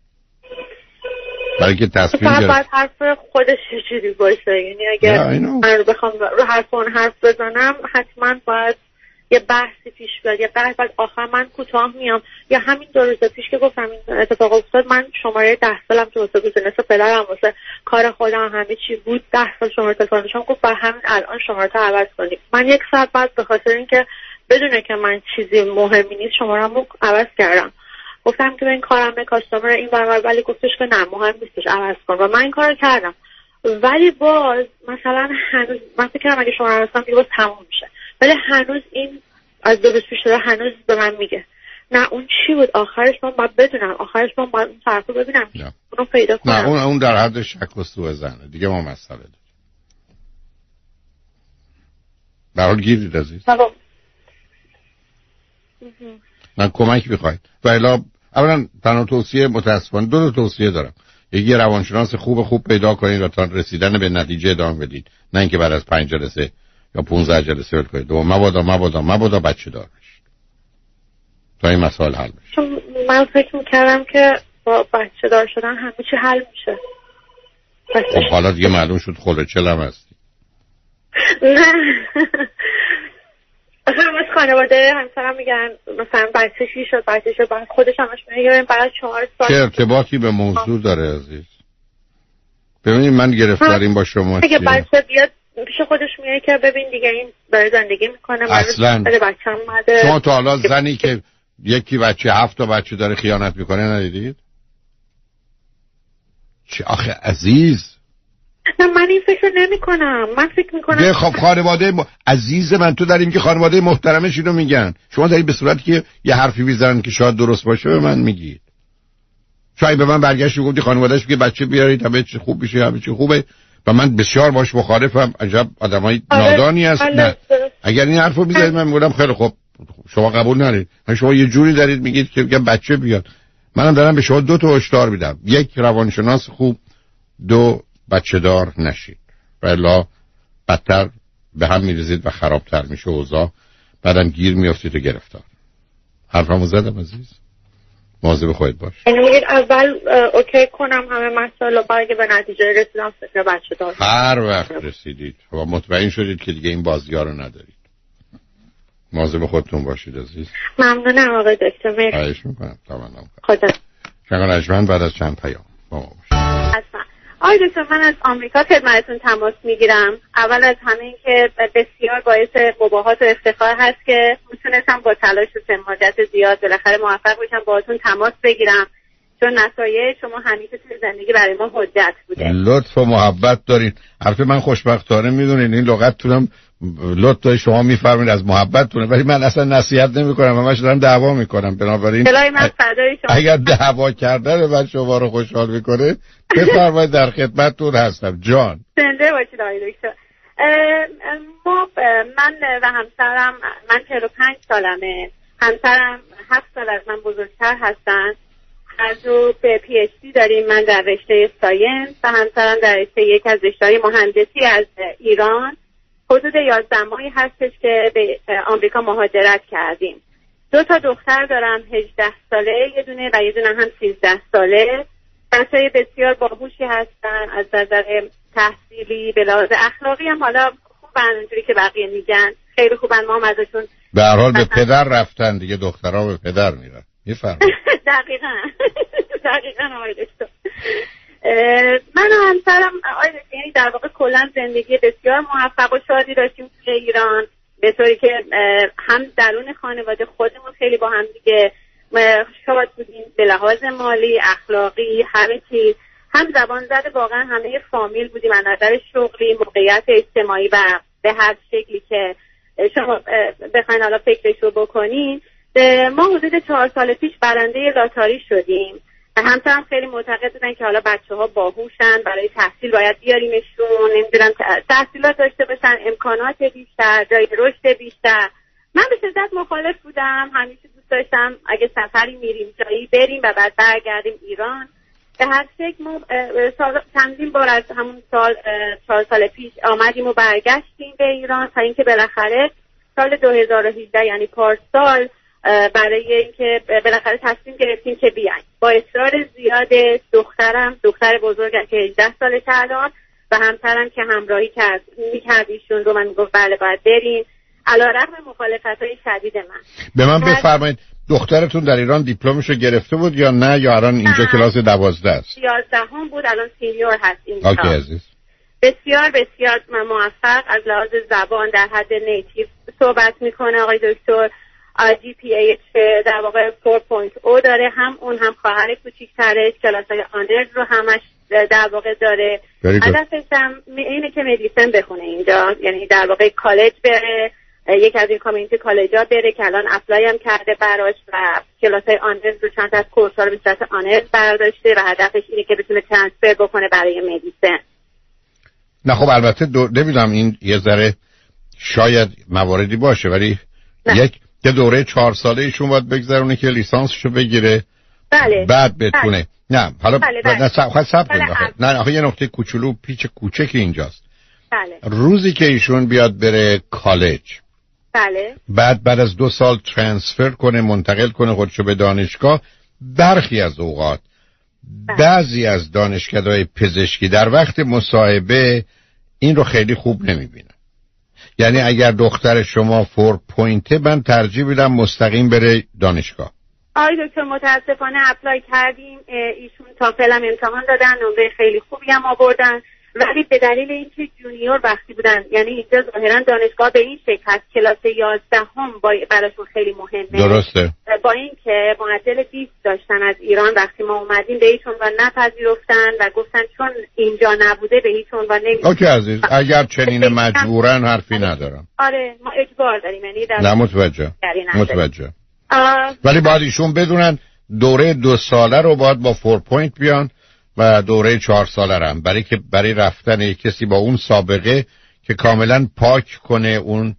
برای که تصمیم گرفت باید حرف خودش چجوری باشه، یعنی اگر من رو بخوام رو حرف بزنم حتما باید یه بحثی پیش بیاد، یه بحث بعد آخر من کوتاه میام. یا همین 2 روز پیش که گفتم این اتفاق افتاد، من شماره 10 سالم تو واسه بیزنس پدرم واسه کار خودم همه چی بود، 10 سال شماره تلفنشم گفت برای همین الان شماره تا عوض کنیم. من 1 ساعت بعد به خاطر اینکه بدونه که من چیزی مهمی نیست شماره‌مو عوض کردم، گفتم که این کارم کاستمر این برابر، ولی گفتش که نه مهم نیستش عوض کن و من این کارو کردم. ولی باز مثلا هنوز من فکر کنم اگه شما عوض کنم دیگه باز تموم میشه، ولی هنوز این از 2 روز پیش شده هنوز به من میگه نه اون چی بود آخرش، من باید بدونم آخرش، من باید اون طرفو ببینم اونو پیدا کنم. نه اون در حد شک و سوء ظنه دیگه، ما مسئله داریم. به حال گیرید عزیز. من کمک میخواید و الا اولا تنها توصیه متاسفانه 2 توصیه دارم. یکی روانشناس خوب پیدا کنید و تا رسیدن به نتیجه ادامه بدید، نه اینکه بعد از 5 جلسه یا 15 جلسه ول کنید. مبادا بچه دار بشید تا این مسائل حل بشه. چون من فکر میکردم که با بچه دار شدن همه چی حل میشه. خب حالا دیگه معلوم شد خلوچل هم هستی. نه هم از خانواده همسرم میگن مثلا بچه چی شد بعد خودش همش میگه بعد 4 سال. چه ارتباطی به موضوع داره عزیز؟ ببینید من گرفتاریم با شما اگه بچه بیاد پیش خودش میگه که ببین دیگه این برای زندگی میکنه، اصلا بچه‌م اومده. شما تا حالا زنی که یکی بچه 7 تا بچه داره خیانت میکنه ندیدید؟ چه آخه عزیز نه من این فکر نمی کنم. من فکر میکنم خب خانواده عزیز من تو داریم که خانواده محترمش اینو میگن، شما دارید به صورتی که یه حرفی میزنن که شاید درست باشه به من میگید. شاید به من برگشت گفتی خانواده‌اش که بچه بیارید همه چی خوب بشه همه چی خوبه و من بسیار باش مخالفم. عجب آدمای نادانی هستن. اگر این حرفو میزنید من میگم خیلی خوب شما قبول ندارید، شما یه جوری دارید میگید که بچه بیاد. منم دارم به شما 2 هشدار میدم، 1 روانشناس خوب، 2 بچه دار نشید و الا بدتر به هم میریزید و خرابتر میشه اوضاع، بعدم گیر میافتید و گرفتار. حرفمو زدم عزیز؟ مواظب خودت باش. یعنی میگید اول اوکی کنم همه مسائل و بعد به نتیجه رسیدم فکر بچه دار. هر وقت رسیدید و مطمئن شدید که دیگه این بازی‌ها رو ندارید، مواظب خودتون باشید عزیز. ممنونم آقای دکتر. مرسی. خواهش می‌کنم. تمام. خدا. شنگان اجمن بعد از چند پیام با ما باشید. آقای دکتر من از آمریکا خدمتتون تماس میگیرم. اول از همه این که بسیار باعث مباهات و افتخار هست که میتونستم با تلاش و مدت زیاد بالاخره موفق بشم باهاتون تماس بگیرم، چون نصایح شما همیشه توی زندگی برای ما حجت بوده. لطف و محبت دارین. حرف من خوشبختانه میدونین این لغتتونم لطف شما میفرمایید از محبتتونه، ولی من اصلا نصیحت نمیکنم، همش دارم دعوا میکنم. بنابراین من فدای شما. اگر دعوا کردن من شما رو خوشحال میکنه بفرمایید در خدمتتون هستم. جان زنده باشید آقای دکتر. من و همسرم، من 45 سالمه، همسرم 7 سال از من بزرگتر هستن. هر دو به پی اچ دی داریم. من در رشته ساینس و همسرم در رشته یک از رشته‌های مهندسی از ایران. حدود 11 ماهی هستش که به آمریکا مهاجرت کردیم. 2 دختر دارم 18 ساله یه دونه و یه دونه هم 13 ساله. بچه‌های بسیار باهوشی هستن، از نظر تحصیلی به لحاظ اخلاقی هم حالا خوبن، اونجوری که بقیه میگن خیلی خوبن. ما هم ازشون به هر حال به پدر رفتن دیگه، دخترها به پدر میرن. میفرمایید. دقیقاً آقای دکتر. من و همسرم یعنی در واقع کلا زندگی بسیار موفق و شادی داشتیم توی ایران، به طوری که هم درون خانواده خودمون خیلی با هم دیگه شاد بودیم به لحاظ مالی، اخلاقی، همه چیز. هم زبان زده واقعا همه فامیل بودیم از نظر شغلی، موقعیت اجتماعی و به هر شکلی که شما بخواین حالا فکرشو بکنین، ما حدود 4 سال پیش برنده لاتاری شدیم و همسرم خیلی معتقد بودن که حالا بچه‌ها باهوشن، برای تحصیل باید بیاریمشون، نمیدونم تحصیلات داشته باشن، امکانات بیشتر، جای رشد بیشتر. من به شدت مخالف بودم، همیشه دوست داشتم اگه سفری میریم جایی بریم و بعد برگردیم ایران. به هر شکل ما چندین بار از همون سال 4 سال پیش آمدیم و برگشتیم به ایران تا اینکه بالاخره سال 2018 یعنی پارسال برای اینکه بالاخره تصمیم گرفتیم که بیایم. با اصرار زیاد دختر بزرگم که 18 سالش الان و همسرم که همراهی می‌کرد ایشون رو، من میگفت بله باید بریم علیرغم مخالفت‌های شدید من. به من بفرمایید دخترتون در ایران دیپلمشو گرفته بود یا نه، یا الان اینجا کلاس 12 است؟ 11 بود، الان سینیور هست اینجا. اوکی عزیز. بسیار بسیار موفق، از لحاظ زبان در حد نیتیو صحبت میکنه آقای دکتر. GPA در واقع 4.0 داره، هم اون هم خواهر کوچیک‌ترش کلاس‌های آنرز رو همش در واقع داره. هدفش هم اینه که مدیسن بخونه اینجا، یعنی در واقع کالج بره، یک از این کامیونیتی کالج‌ها بره که الان اپلای هم کرده براش و کلاس‌های آنرز رو چند تا از کورس‌ها رو به صورت آنرز برداشته و هدفش اینه که بتونه ترانسفر بکنه برای مدیسن. نه خب البته نمیدونم این یه ذره شاید مواردی باشه، ولی یه دوره 4 ساله ایشون باید بگذرونه که لیسانسشو بگیره. بله. بعد بتونه. بله. نه حالا بله. نه آخه یه نقطه کوچولو پیچ کوچک اینجاست. بله. روزی که ایشون بیاد بره کالج، بله، بعد از 2 سال ترانسفر کنه، منتقل کنه خودشو به دانشگاه، برخی از اوقات بعضی از دانشکده‌های پزشکی در وقت مصاحبه این رو خیلی خوب نمیبینن. یعنی اگر دختر شما 4 پوینته، من ترجیح میدم مستقیم بره دانشگاه. آقای دکتر متاسفانه اپلای کردیم، ایشون تافل هم امتحان دادن، نمره خیلی خوبی هم آوردن، ولی به دلیل اینکه جونیور وقتی بودن، یعنی اینجا ظاهرا دانشگاه به این شکل هست کلاس 11 براشون خیلی مهمه. درسته. با اینکه معدل 20 داشتن از ایران، وقتی ما اومدیم به هیچ عنوان نپذیرفتن و گفتن چون اینجا نبوده به هیچ عنوان نمیشه. اوکی عزیز، اگر چنین مجبورن حرفی ندارم. آره ما اجبار داریم، یعنی نه متوجه. ولی باید ایشون بدونن دوره 2 ساله رو باید با 4 پوینت بیان و دوره 4 ساله هم، برای رفتن کسی با اون سابقه که کاملا پاک کنه اون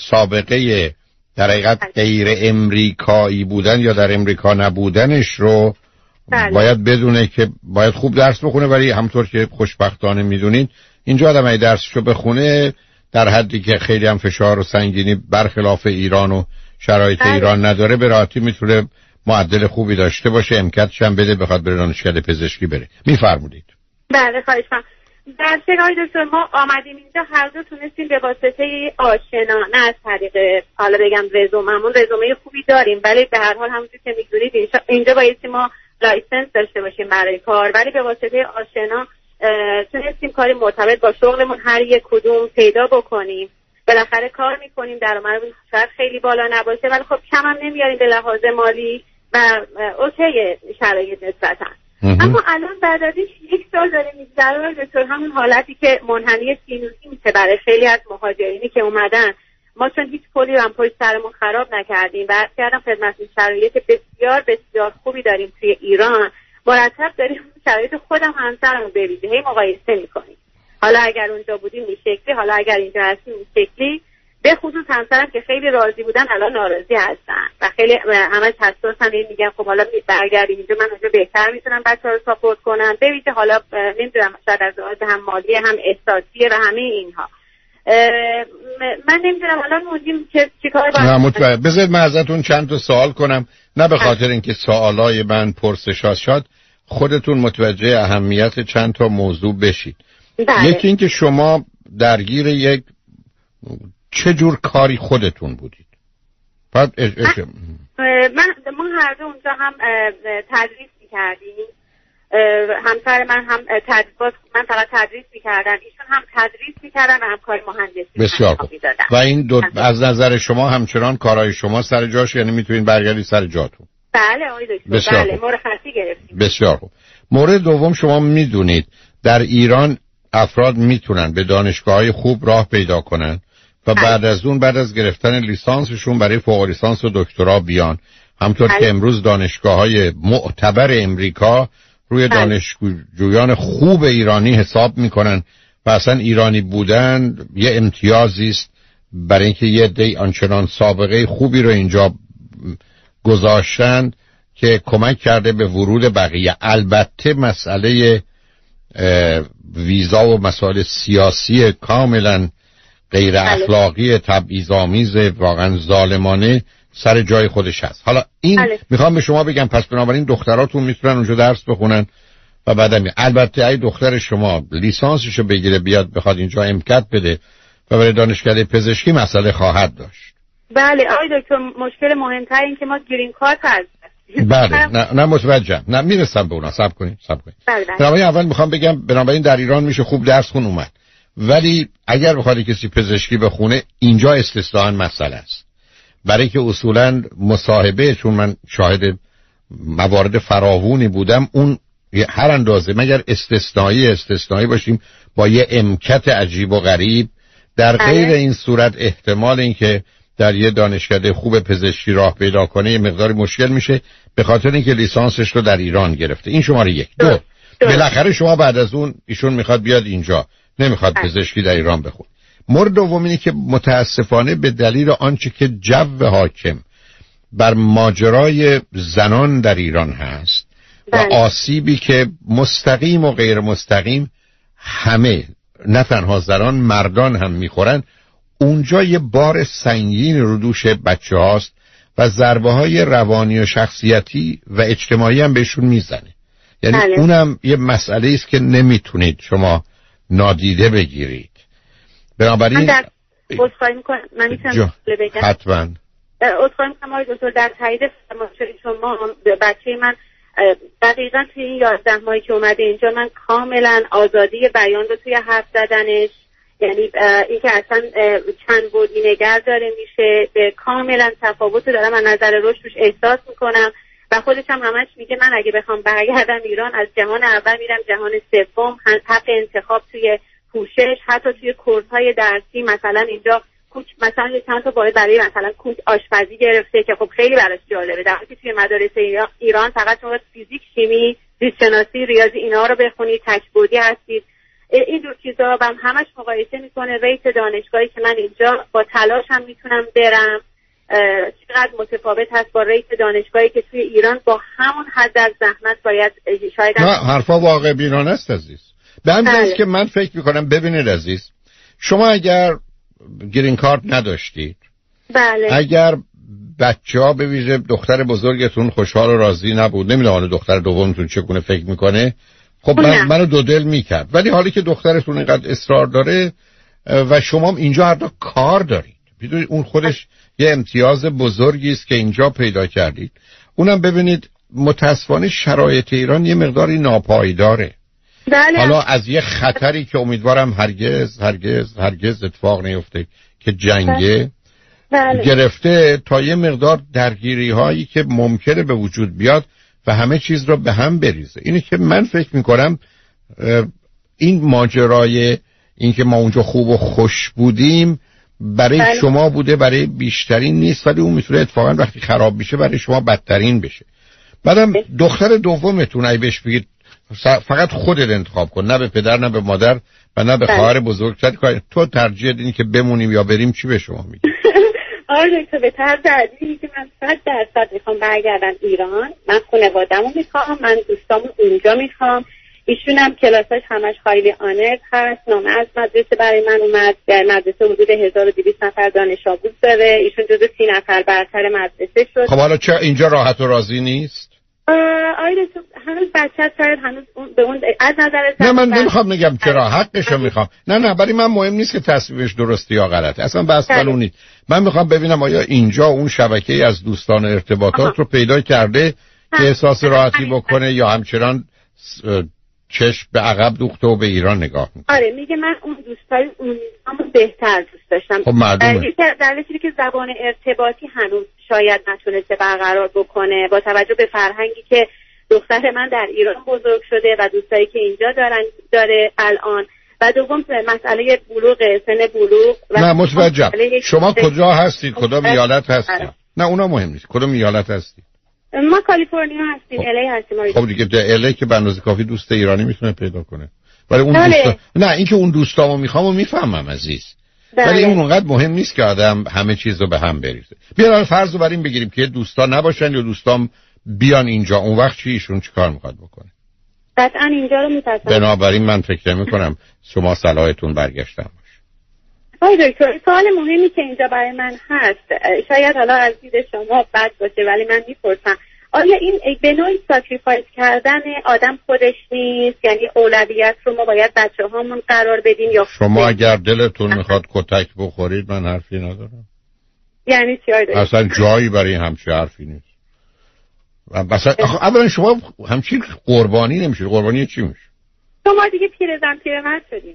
سابقه در حقیقت غیر امریکایی بودن یا در امریکا نبودنش رو. بله. باید بدونه که باید خوب درس بخونه، ولی همطور که خوشبختانه میدونین اینجا آدم اگه درسشو بخونه در حدی که خیلی هم فشار و سنگینی برخلاف ایران و شرایط ایران نداره، به راحتی میتونه معدل خوبی داشته باشه، امکانش هم بده بخواد بره دانشکده پزشکی بره. میفرمودید. بله خواهش می‌کنم. در شکای دکتر ما آمدیم اینجا هر دو تونستیم به واسطه آشنا، نه از طریق حالا بگم رزومه خوبی داریم، ولی به هر حال همونجوری که می‌دونید اینجا بایستی ما لایسنس داشته باشیم برای کار، ولی به واسطه آشنا تونستیم کاری مرتبط با شغلمون هر یک کدوم پیدا بکنیم. بالاخره کار میکنیم، درآمدمون شاید خیلی بالا نباشه ولی خب کم هم نمیاریم به لحاظ مالی و اوکی شرایط نسبتاً. اما الان بعد از 1 سال داره میگذره دکتر، همون حالتی که منحنی سینوسی میشه برای خیلی از مهاجرینی که اومدن. ما چون هیچ پولی هم پشت سرمون خراب نکردیم و عرض کردم خدمتتون شرایط بسیار بسیار خوبی داریم توی ایران، مرتب داریم شرایط خودم همسرمون ببینید، هی مقایسه میکنیم. حالا اگر اونجا بودیم این شکلی، حالا اگر اینجا هستیم این شکلی. به خصوص همسرم که خیلی راضی بودن الان ناراضی هستن و خیلی همش حساس هم میگن خب حالا برگردیم اینجا، من اونجا بهتر میتونم بچه‌ها رو ساپورت کنم، ببینید حالا نمیدونم شاید از لحاظ هم مالی هم احساسیه و همه اینها. من نمیدونم الان موندیم که چیکار باید. بذارید من ازتون چند تا سوال کنم، نه به خاطر اینکه سوالای من پرسشات شد، خودتون متوجه اهمیت چند تا موضوع بشید. بله. یکی اینکه شما درگیر یک چه جور کاری خودتون بودید؟ ما هر دو اونجا هم تدریس می‌کردیم، همسر من هم تدریس، من فقط تدریس می‌کردم، ایشون هم تدریس می‌کردن و هم کار مهندسی. بسیار خوب. و این دو از نظر شما همچنان کارهای شما سر جاش، یعنی میتونید برگردید سر جاتون؟ بله آقای دکتر، بله مرخصی گرفتیم. بسیار خوب. مورد دوم، شما میدونید در ایران افراد میتونن به دانشگاه‌های خوب راه پیدا کنن و بعد از اون بعد از گرفتن لیسانسشون برای فوق لیسانس و دکترا بیان. همطور که امروز دانشگاه‌های معتبر امریکا روی دانشجویان خوب ایرانی حساب میکنن و اصلا ایرانی بودن یه امتیازی است برای اینکه یه عده آنچنان سابقه خوبی رو اینجا گذاشتن که کمک کرده به ورود بقیه. البته مسئله ویزا و مسائل سیاسی کاملا غیر اخلاقی تبعیض‌آمیز واقعا ظالمانه سر جای خودش هست. حالا این میخوام به شما بگم پس بنابراین دختراتون میتونن اونجا درس بخونن و بعدم البته ای دختر شما لیسانسشو بگیره بیاد بخواد اینجا امکت بده و برای دانشکده پزشکی مسئله خواهد داشت. بله آقای دکتر مشکل مهمتر این که ما گرین کارت هست. بله نه متوجهم. نه میرسم به اون. صبر کنید. بنابراین اول میخوام بگم بنابراین در ایران میشه خوب درس خون اومد، ولی اگر بخواد کسی پزشکی بخونه اینجا استثناء مسئله است، برای که اصولا مصاحبه چون من شاهد موارد فراوانی بودم اون هر اندازه مگر استثنایی باشیم با یه امکت عجیب و غریب، در غیر این صورت احتمال اینکه در یه دانشکده خوب پزشکی راه پیدا کنه یه مقدار مشکل میشه، به خاطر اینکه لیسانسش رو در ایران گرفته. این شماره یک. دو بالاخره شما بعد از اون ایشون میخواد بیاد اینجا، نمیخواد پزشکی در ایران بخونه. مورد دوم اینه که متاسفانه به دلیل آنچه که جو حاکم بر ماجرای زنان در ایران هست و آسیبی که مستقیم و غیر مستقیم همه نه تنها زنان مردان هم میخورن، اونجا یه بار سنگین رو دوش بچه هاست و ضربه های روانی و شخصیتی و اجتماعی هم بهشون میزنه. یعنی اونم یه مسئله است که نمیتونید شما نادیده بگیرید. بنابراین من میتونم بگم حتما عذرخواهی میکنم آقای دکتر در تایید فرمایش شما بچه من دقیقا توی این 11 ماهی که اومده اینجا من کاملا آزادی بیان رو توی حرف زدنش، یعنی این که اصلا چند بودی نگر داره میشه، به کاملا تفاوت دارم از نظر رشد توش احساس میکنم و خودش هم همش میگه من اگه بخوام برگردم ایران از جهان اول میرم جهان سوم، حق انتخاب توی پوشش، حتی توی کورس‌های درسی مثلا اینجا کوچ مثلا چند تا باید برای مثلا کوچ آشپزی گرفته که خب خیلی براش جالبه، در حالی که توی مدارس ایران فقط شما فیزیک، شیمی، زیست شناسی، ریاضی اینا رو بخونید، تک‌بودی هستید. این دو چیزا هم همش مقایسه میکنه ریت دانشگاهی که من اینجا با تلاش هم میتونم برم چقدر متفاوت هست با ریت دانشگاهی که توی ایران با همون حد از زحمت باید شاید. نه حرفا واقع بینانه است عزیز. به همین است که من فکر میکنم ببینید عزیز، شما اگر گرین کارت نداشتید، اگر بچه‌ها به ویژه دختر بزرگتون خوشحال و راضی نبود، نمیدونم دختر دومتون چگونه فکر میکنه، خب منو دو دل میکرد. ولی حالی که دخترتون اینقدر اصرار داره و شما اینجا حتی کار دارید، بدونید اون خودش یه امتیاز بزرگی است که اینجا پیدا کردید. اونم ببینید متاسفانه شرایط ایران یه مقداری ناپایداره. حالا از یه خطری که امیدوارم هرگز اتفاق نیفته که جنگه گرفته تا یه مقدار درگیری هایی که ممکنه به وجود بیاد و همه چیز رو به هم بریزه. اینه که من فکر میکنم این ماجرای این که ما اونجا خوب و خوش بودیم برای شما بوده، برای بیشترین نیست، ولی اون میتونه اتفاقا وقتی خراب بشه برای شما بدترین بشه. بعدم دختر دومتون ای بهش بگید فقط خودت انتخاب کن، نه به پدر نه به مادر و نه به خواهر بزرگتر تو ترجیح دینی که بمونیم یا بریم، چی به شما میگی؟ آره دکتر به طرز عادی که من 100% میخوام برگردم ایران، من خانواده‌مو میخوام، من دوستامو اونجا میخوام. ایشون هم کلاساش همش خیلی آنرد هست، نامه از مدرسه برای من اومد، در مدرسه حدود 1200 نفر دانش آموز داره، ایشون جزو 30 نفر برتر مدرسه شد. خب حالا چرا اینجا راحت و راضی نیست؟ آره هنوز بچه شاید هنوز به اون از نظر نه من نمیخوام نگم چرا، حقشو میخوام. نه برای من مهم نیست که تصویبش درسته یا غلطه، اصلا بحث نیست. من میخوام ببینم آیا اینجا اون شبکه‌ای از دوستان و ارتباطات رو پیدا کرده که احساس راحتی بکنه یا همچنان چشم به عقب دوخته و به ایران نگاه میکنه؟ آره میگه من اون دوستای اونم بهتر دوست داشتم. خب معلومه دلیلی که زبان ارتباطی هنوز شاید نتونسته برقرار بکنه با توجه به فرهنگی که دختر من در ایران بزرگ شده و دوستایی که اینجا داره الان، و دوم مسئله بلوغ، سن بلوغ. نه متوجهم. شما کجا هستید؟ کدام ایالت هستید؟ نه اونا مهم نیست. کدام ایالت هستید؟ ما کالیفرنیا هستیم. الی هستیم. خب دیگه الی که به اندازه کافی دوست ایرانی میتونه پیدا کنه. ولی اون دوستا نه، این که اون دوستامو میخوامو میفهمم عزیز. ولی اون اونقدر مهم نیست که آدم همه چیز رو به هم بریزه. بیار فرض رو بر این بگیریم که دوستا نباشن یا دوستام بیان اینجا، اون وقت چی ایشون چیکار میخواد بکنه؟ قطعا اینجا رو میپسند. بنابراین من فکر نمی‌کنم شما صلاحتون برگشتن باشه. آقای دکتر، سوال مهمی که اینجا برای من هست، شاید حالا از دید شما بد باشه ولی من میپرسم، آیا این به نوعی ساکریفایس کردن آدم خودش نیست؟ یعنی اولویت رو ما باید بچه‌هامون قرار بدیم یا شما اگر دلتون میخواد کتک بخورید من حرفی ندارم. یعنی چی آقای دکتر؟ اصلا جایی برای همچین حرفی نیست. مثلا اولا شما همچین قربانی نمیشه. قربانی چی میشه؟ شما دیگه پیرمرد شدین.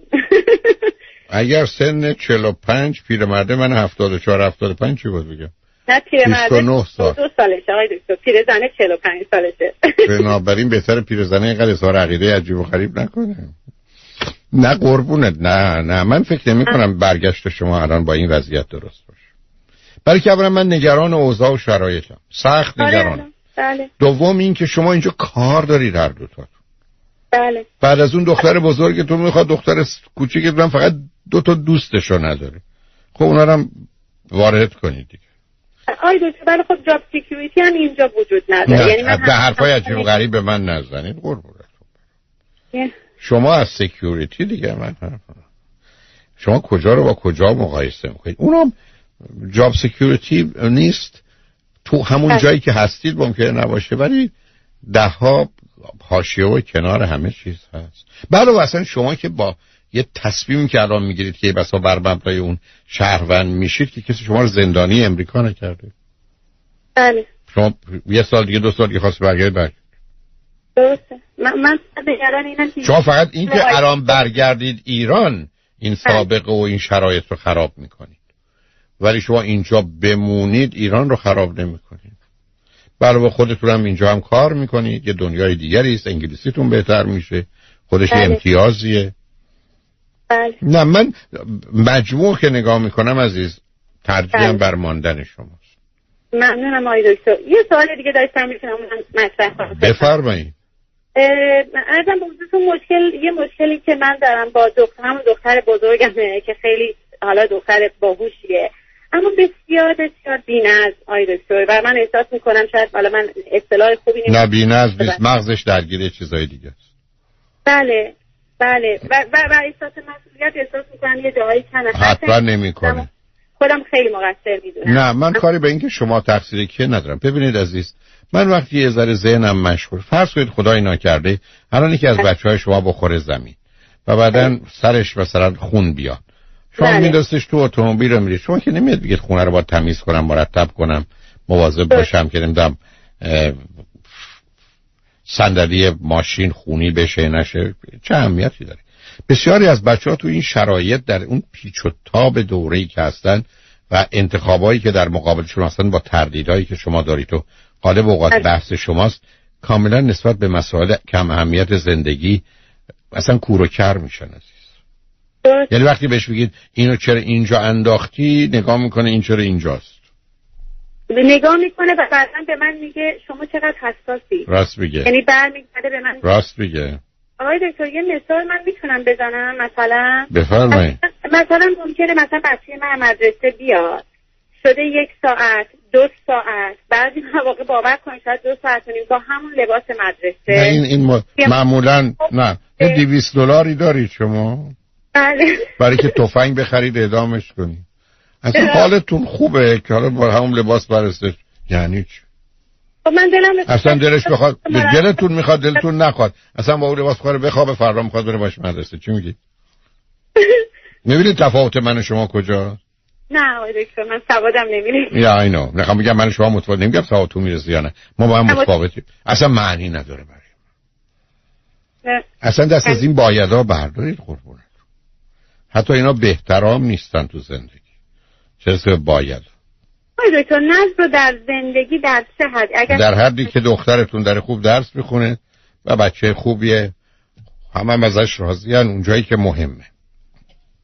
اگر سن 45 پیرمرده، من 74 75 چی باید بگم؟ نه پیرمرده 29 سال 2 سالشه آقای دکتر، پیرزنه 45 سالشه. بنابراین بهتره پیرزنه اینقدر اظهار عقیده عجیب و غریب نکنه. نه قربونت، نه من فکر نمی کنم برگشت شما الان با این وضعیت درست باشه. برای که اولا من نگران اوضاع و شرایطم، سخت نگرانم. بله. دوم این که شما اینجا کار دارید هر دوتا. بله. بعد از اون دختر بزرگتون میخواد دختر کوچیکتون فقط 2 تا دوستشو نداره. خب اونا رو هم وارد کنید دیگه. آی دکتر ولی خب جاب سکیوریتی هم اینجا وجود نداره. یعنی من حرفای عجیب و غریب به من نزنید قربونتون. شما از سکیوریتی دیگه من شما کجا رو با کجا مقایسه میکنید؟ اونم جاب سکیوریتی نیست. تو همون جایی که هستید ممکنه نباشه ولی 10 حاشیه و کنار همه چیز هست. بعد اصلا شما که با یه تصمیمی که الان میگیرید که بسا بر مبنای اون شهروند میشید که کسی شما رو زندانی امریکا نکرده. بله. شما 1 سال دیگه 2 سال دیگه خواست برگردید. درسته. من نگران اینم که شما فقط این که الان برگردید ایران این سابقه و این شرایط رو خراب میکنید. ولی شما اینجا بمونید ایران رو خراب نمیکنید. برای خودتون هم اینجا هم کار میکنید، یه دنیای دیگری است، انگلیسیتون بهتر میشه، خودش امتیازیه. بله. نه من مجموع که نگاه میکنم عزیز ترجیحم بر ماندن شماست. ممنونم آقای دکتر. یه سوال دیگه داشتم میتونم اونم مطرح کنم؟ بفرمایید. ازم بخصوص یه مشکلی که من دارم با دختر بزرگمه که خیلی حالا دختر باهوشیه اما بسیار بی‌نظم آقای دکتر و من احساس میکنم شاید حالا من اصطلاح خوبی نمی‌دونم. نه بی‌نظم نیست، مغزش درگیر چیزای دیگه است. بله و احساس مسئولیت احساس میکنم یه جایی کنه. حتما نمیکنه. خودم خیلی مقصر میدونم. نه من کاری به این که شما تقصیری که ندارم. ببینید عزیز من وقتی یه ذره ذهنم مشغول، فرض کنید خدای ناکرده الان یکی از بچهای شما بخوره زمین و بعدن سرش مثلا خون بیاد، شما می‌دستش تو اتومبیل رو میرید، شما که نمیاد بگید خونه رو باید تمیز کنم، مرتب کنم، مواظب باشم که نمیدونم صندلی ماشین خونی بشه نشه، چه اهمیتی داره؟ بسیاری از بچه‌ها تو این شرایط در اون پیچ و تاب دوره‌ای که هستن و انتخابایی که در مقابلشون هستن با تردیدایی که شما دارید و غالب اوقات بحث شماست کاملا نسبت به مسائل کم اهمیت زندگی اصلا کور و کر میشن عزیز. یعنی وقتی بهش بگید اینو چرا اینجا انداختی نگاه میکنه این چرا اینجاست، نگاه میکنه و بعداً به من میگه شما چقدر حساسی. راست میگه. یعنی برمیگرده به من راست میگه. آقای دکتر یه مثال من میتونم بزنم؟ مثلا بفرمایید. مثلا ممکنه مثلا بچه من مدرسه بیاد شده 1 ساعت 2 ساعت بعضی مواقع باور کنید شاید 2 ساعت و نیم با همون لباس مدرسه. نه این معمولا نه $200 دارید شما؟ بله. برای که تفنگ بخرید اعدامش کنید. اصلا حالتون خوبه که حالا با همون لباس برسه یعنی چی؟ من دلم اصلا دلش بخواد دلتون میخواد دلتون نخواد اصلا با اون لباس بخوره بخوابه فردا میخواد بره باش مدرسه، چی میگی؟ میبینید تفاوت من و شما کجا؟ نه آقای دکتر من سوادم نمیره. یا اینو نخوام بگم من و شما متفاوت نمیگم سوادتون میرسه یا نه، ما با هم متفاوتیم، اصلا معنی نداره برای من. اصلا دست از این بایدها بردارید قربونت. حتی اینا بهترام نیستن تو زندگی. چرا باید؟ آقای دکتر نظم رو در زندگی در چه حد؟ اگر در حدی که دخترتون در خوب درس بخونه و بچه خوبیه همه ازش راضیان اونجایی که مهمه.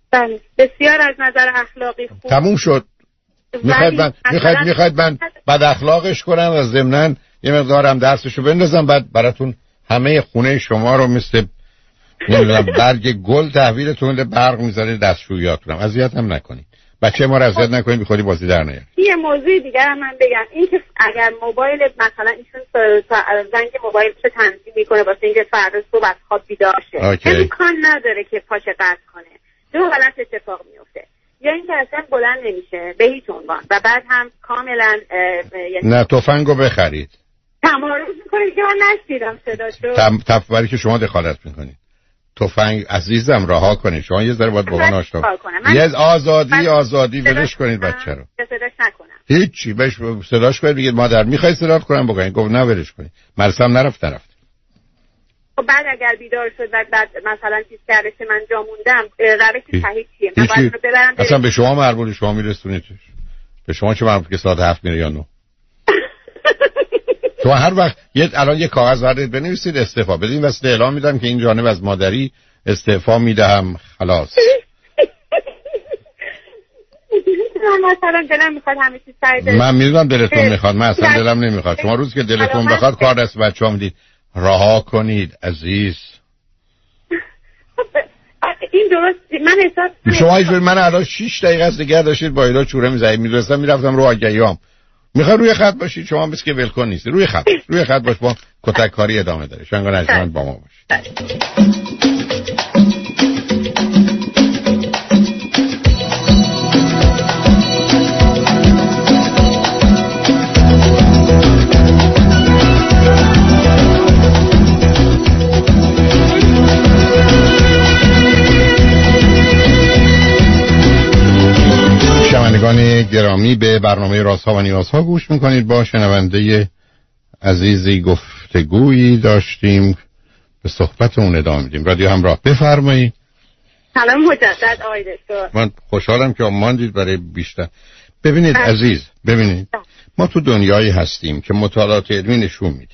بله بسیار از نظر اخلاقی خوب. تموم شد. میخواید من بد اخلاقش کنم و ضمناً یه مقدارم درسشو بندازم بعد براتون همه خونه شما رو مثل نمیدونم برگ گل تحویلتون برق میذاره دستشویاتونم. اذیتم نکنید. بچه ما رو اذیت نکنید بی خودی بازی در نیارید. یه موضوع دیگه هم من بگم، این که اگر موبایل مثلا ایشون زنگ موبایل رو تنظیم میکنه واسه اینکه فردا صبح از خواب بیدار شه، امکان نداره که پاشه قطع کنه. دو حالت اتفاق میفته، یا اینکه اصلا بلند نمیشه به هیچ عنوان و بعد هم کاملا نه تفنگو بخرید. تمارض میکنه که من نشیدم صداشو. تفوری که شما دخالت میکنید. تفنگ عزیزم رها کنید. شما یه ذره باید با من آشنا یه آزادی ولش کنید بچه رو. صداش نکنم. هیچی بهش صداش کنید بگید مادر میخوای صدات کنم بگید. گفت نه ولش کنید. مرسم نرفت. خب بعد اگر بیدار شد و بعد مثلا چیز کرده که من جا موندم روش صحیح چیه؟ من باید رو ببرم اصلا به شما مربوطه. شما میرسونیدش. به شما چه مربوطه که ساعت 7 میره یا 9؟ شما هر وقت الان یه کاغذ بردارید بنویسید استعفا بدین واسه اعلام میدم که این جانب از مادری استعفا میدهم خلاص. مثلا دلم میخواد همه چیز سعی من میدونم دلتون میخواد. من اصلا دلم نمیخواد. شما روزی که دلتون بخواد کار دست بچه‌ها میدید. رها کنید عزیز. این درست. من احساس شما اینجوری من الان 6 دقیقه است نگه داشتید با اینا چوره می‌زدید. می‌دونستم میرفتم رو آگهیام. میخوای روی خط باشید شما مثل که ولکن نیستی. روی خط باش با کتک کاری ادامه داره. شنگان اجمن با ما باشید. شنوندگان گرامی به برنامه رازها و نیازها گوش میکنید. با شنونده عزیزی گفتگویی داشتیم به صحبتمون ادامه میدیم. رادیو همراه بفرمایید. سلام مجدد آقای دکتر. من خوشحالم که ماندید برای بیشتر. ببینید عزیز ببینید ما تو دنیایی هستیم که مطالعات علمی نشون میده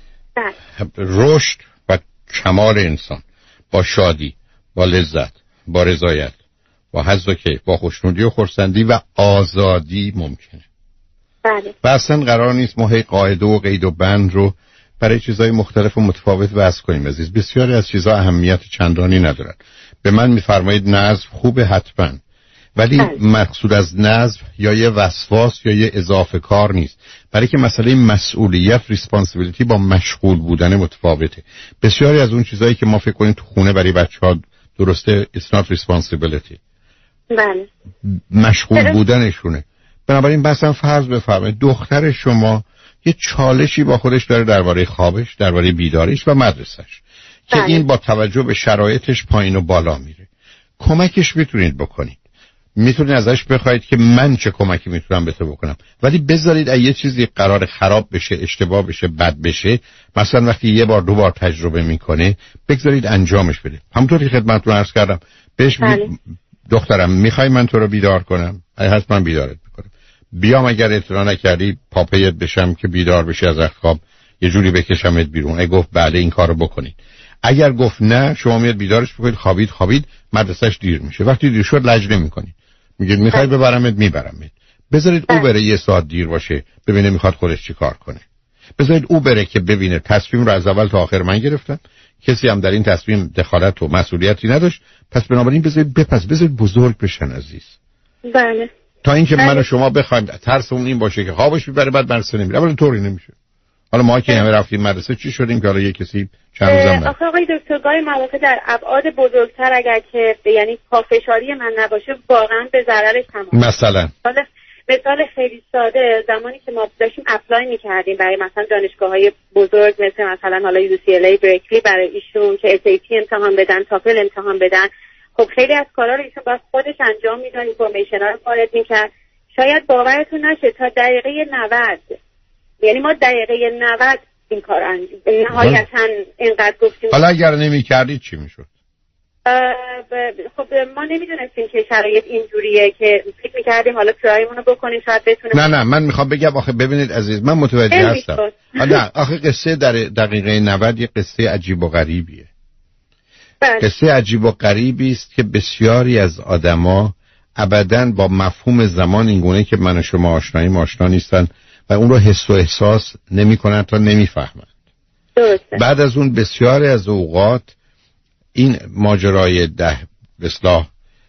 رشد و کمال انسان با شادی، با لذت، با رضایت، با حظ و کیف، با خوشنودی و خرسندی و آزادی ممکنه. بله. و اصلا قرار نیست ما هی قاعده و قید و بند رو برای چیزهای مختلف و متفاوت وضع کنیم عزیز. بسیاری از چیزها اهمیت چندانی ندارن. به من میفرمایید نظم خوبه حتما، ولی مقصود از نظم یا یه وسواس یا یه اضافه کار نیست. برای که مسئله مسئولیت ریسپانسیبیلیتی با مشغول بودن متفاوته. بسیاری از اون چیزهایی که ما فکر کنیم تو خونه برای بچه‌ها درسته it's not responsibility. بله. مشغول بودنشونه. بنابراین مثلا فرض بفرمایید دختر شما یه چالشی با خودش داره درباره خوابش، درباره بیداریش و مدرسش که این با توجه به شرایطش پایین و بالا میره. کمکش میتونید بکنید. میتونید ازش بخواید که من چه کمکی میتونم به تو بکنم، ولی بذارید یه چیزی قرار خراب بشه، اشتباه بشه، بد بشه، مثلا وقتی یه بار دو بار تجربه میکنه بگذارید انجامش بده. همونطوری خدمتتون عرض کردم بهش دخترم میخوای من تو رو بیدار کنم؟ حتما بیدارت میکنم. بیام اگر اطلاع نکردی پاپیت بشم که بیدار بشی از خواب یه جوری بکشمت بیرون. اگه گفت بله این کارو بکنید. اگر گفت نه شما میاد بیدارش بکنید. خوابید مدرسهش دیر میشه. وقتی دیر شد لج نمیکنید. میگید میخوای ببرمت میبرمت. بذارید او بره یه ساعت دیر باشه ببینه میخواد خودش چی کار کنه. بذارید او بره که ببینه تصمیم رو از اول تا آخر من گرفتم، کسی هم در این تصمیم دخالت و مسئولیتی نداشت، پس بنابراین بذارید بزرگ بشن عزیز. بله. تا اینکه من و شما بخوایم ترسمون این باشه که خوابش میبره بعد مدرسه نمیره. اولا طوری نمیشه. حالا ما که همه رفتیم مدرسه چی شدیم که حالا یه کسی چند روزم آخه آقای دکتر گاهی مواقع در ابعاد بزرگتر اگر که یعنی پافشاری من نباشه واقعا به ضررش تمام. مثال خیلی ساده، زمانی که ما داشتیم اپلای می‌کردیم برای مثلا دانشگاه‌های بزرگ مثلا حالا UCLA برکلی برای ایشون که SAT امتحان بدن، تافل امتحان بدن، خب خیلی از کارا رو ایشون باید خودش انجام میداد، اینفورمیشن‌ها رو وارد می‌کرد. شاید باورتون نشه تا دقیقه 90 یعنی ما دقیقه 90 این کار انجام نهایتاً اینقدر گفتیم. حالا اگر نمی‌کردید چی می‌شد؟ خب ما نمیدونستیم که شرایط اینجوریه که فکر میکردیم حالا ترایمون رو بکنیم شاید بتونیم. نه من میخوام بگم آخه ببینید عزیز من متوجه هستم. نه آخه قصه در دقیقه 90 یه قصه عجیب و غریبیه. قصه عجیب و غریبی است که بسیاری از آدما ابداً با مفهوم زمان اینگونه که من و شما آشناییم آشنا نیستن و اون رو حس و احساس نمی‌کنن تا نمی‌فهمند. بعد از اون بسیاری از اوقات این ماجرای به اصطلاح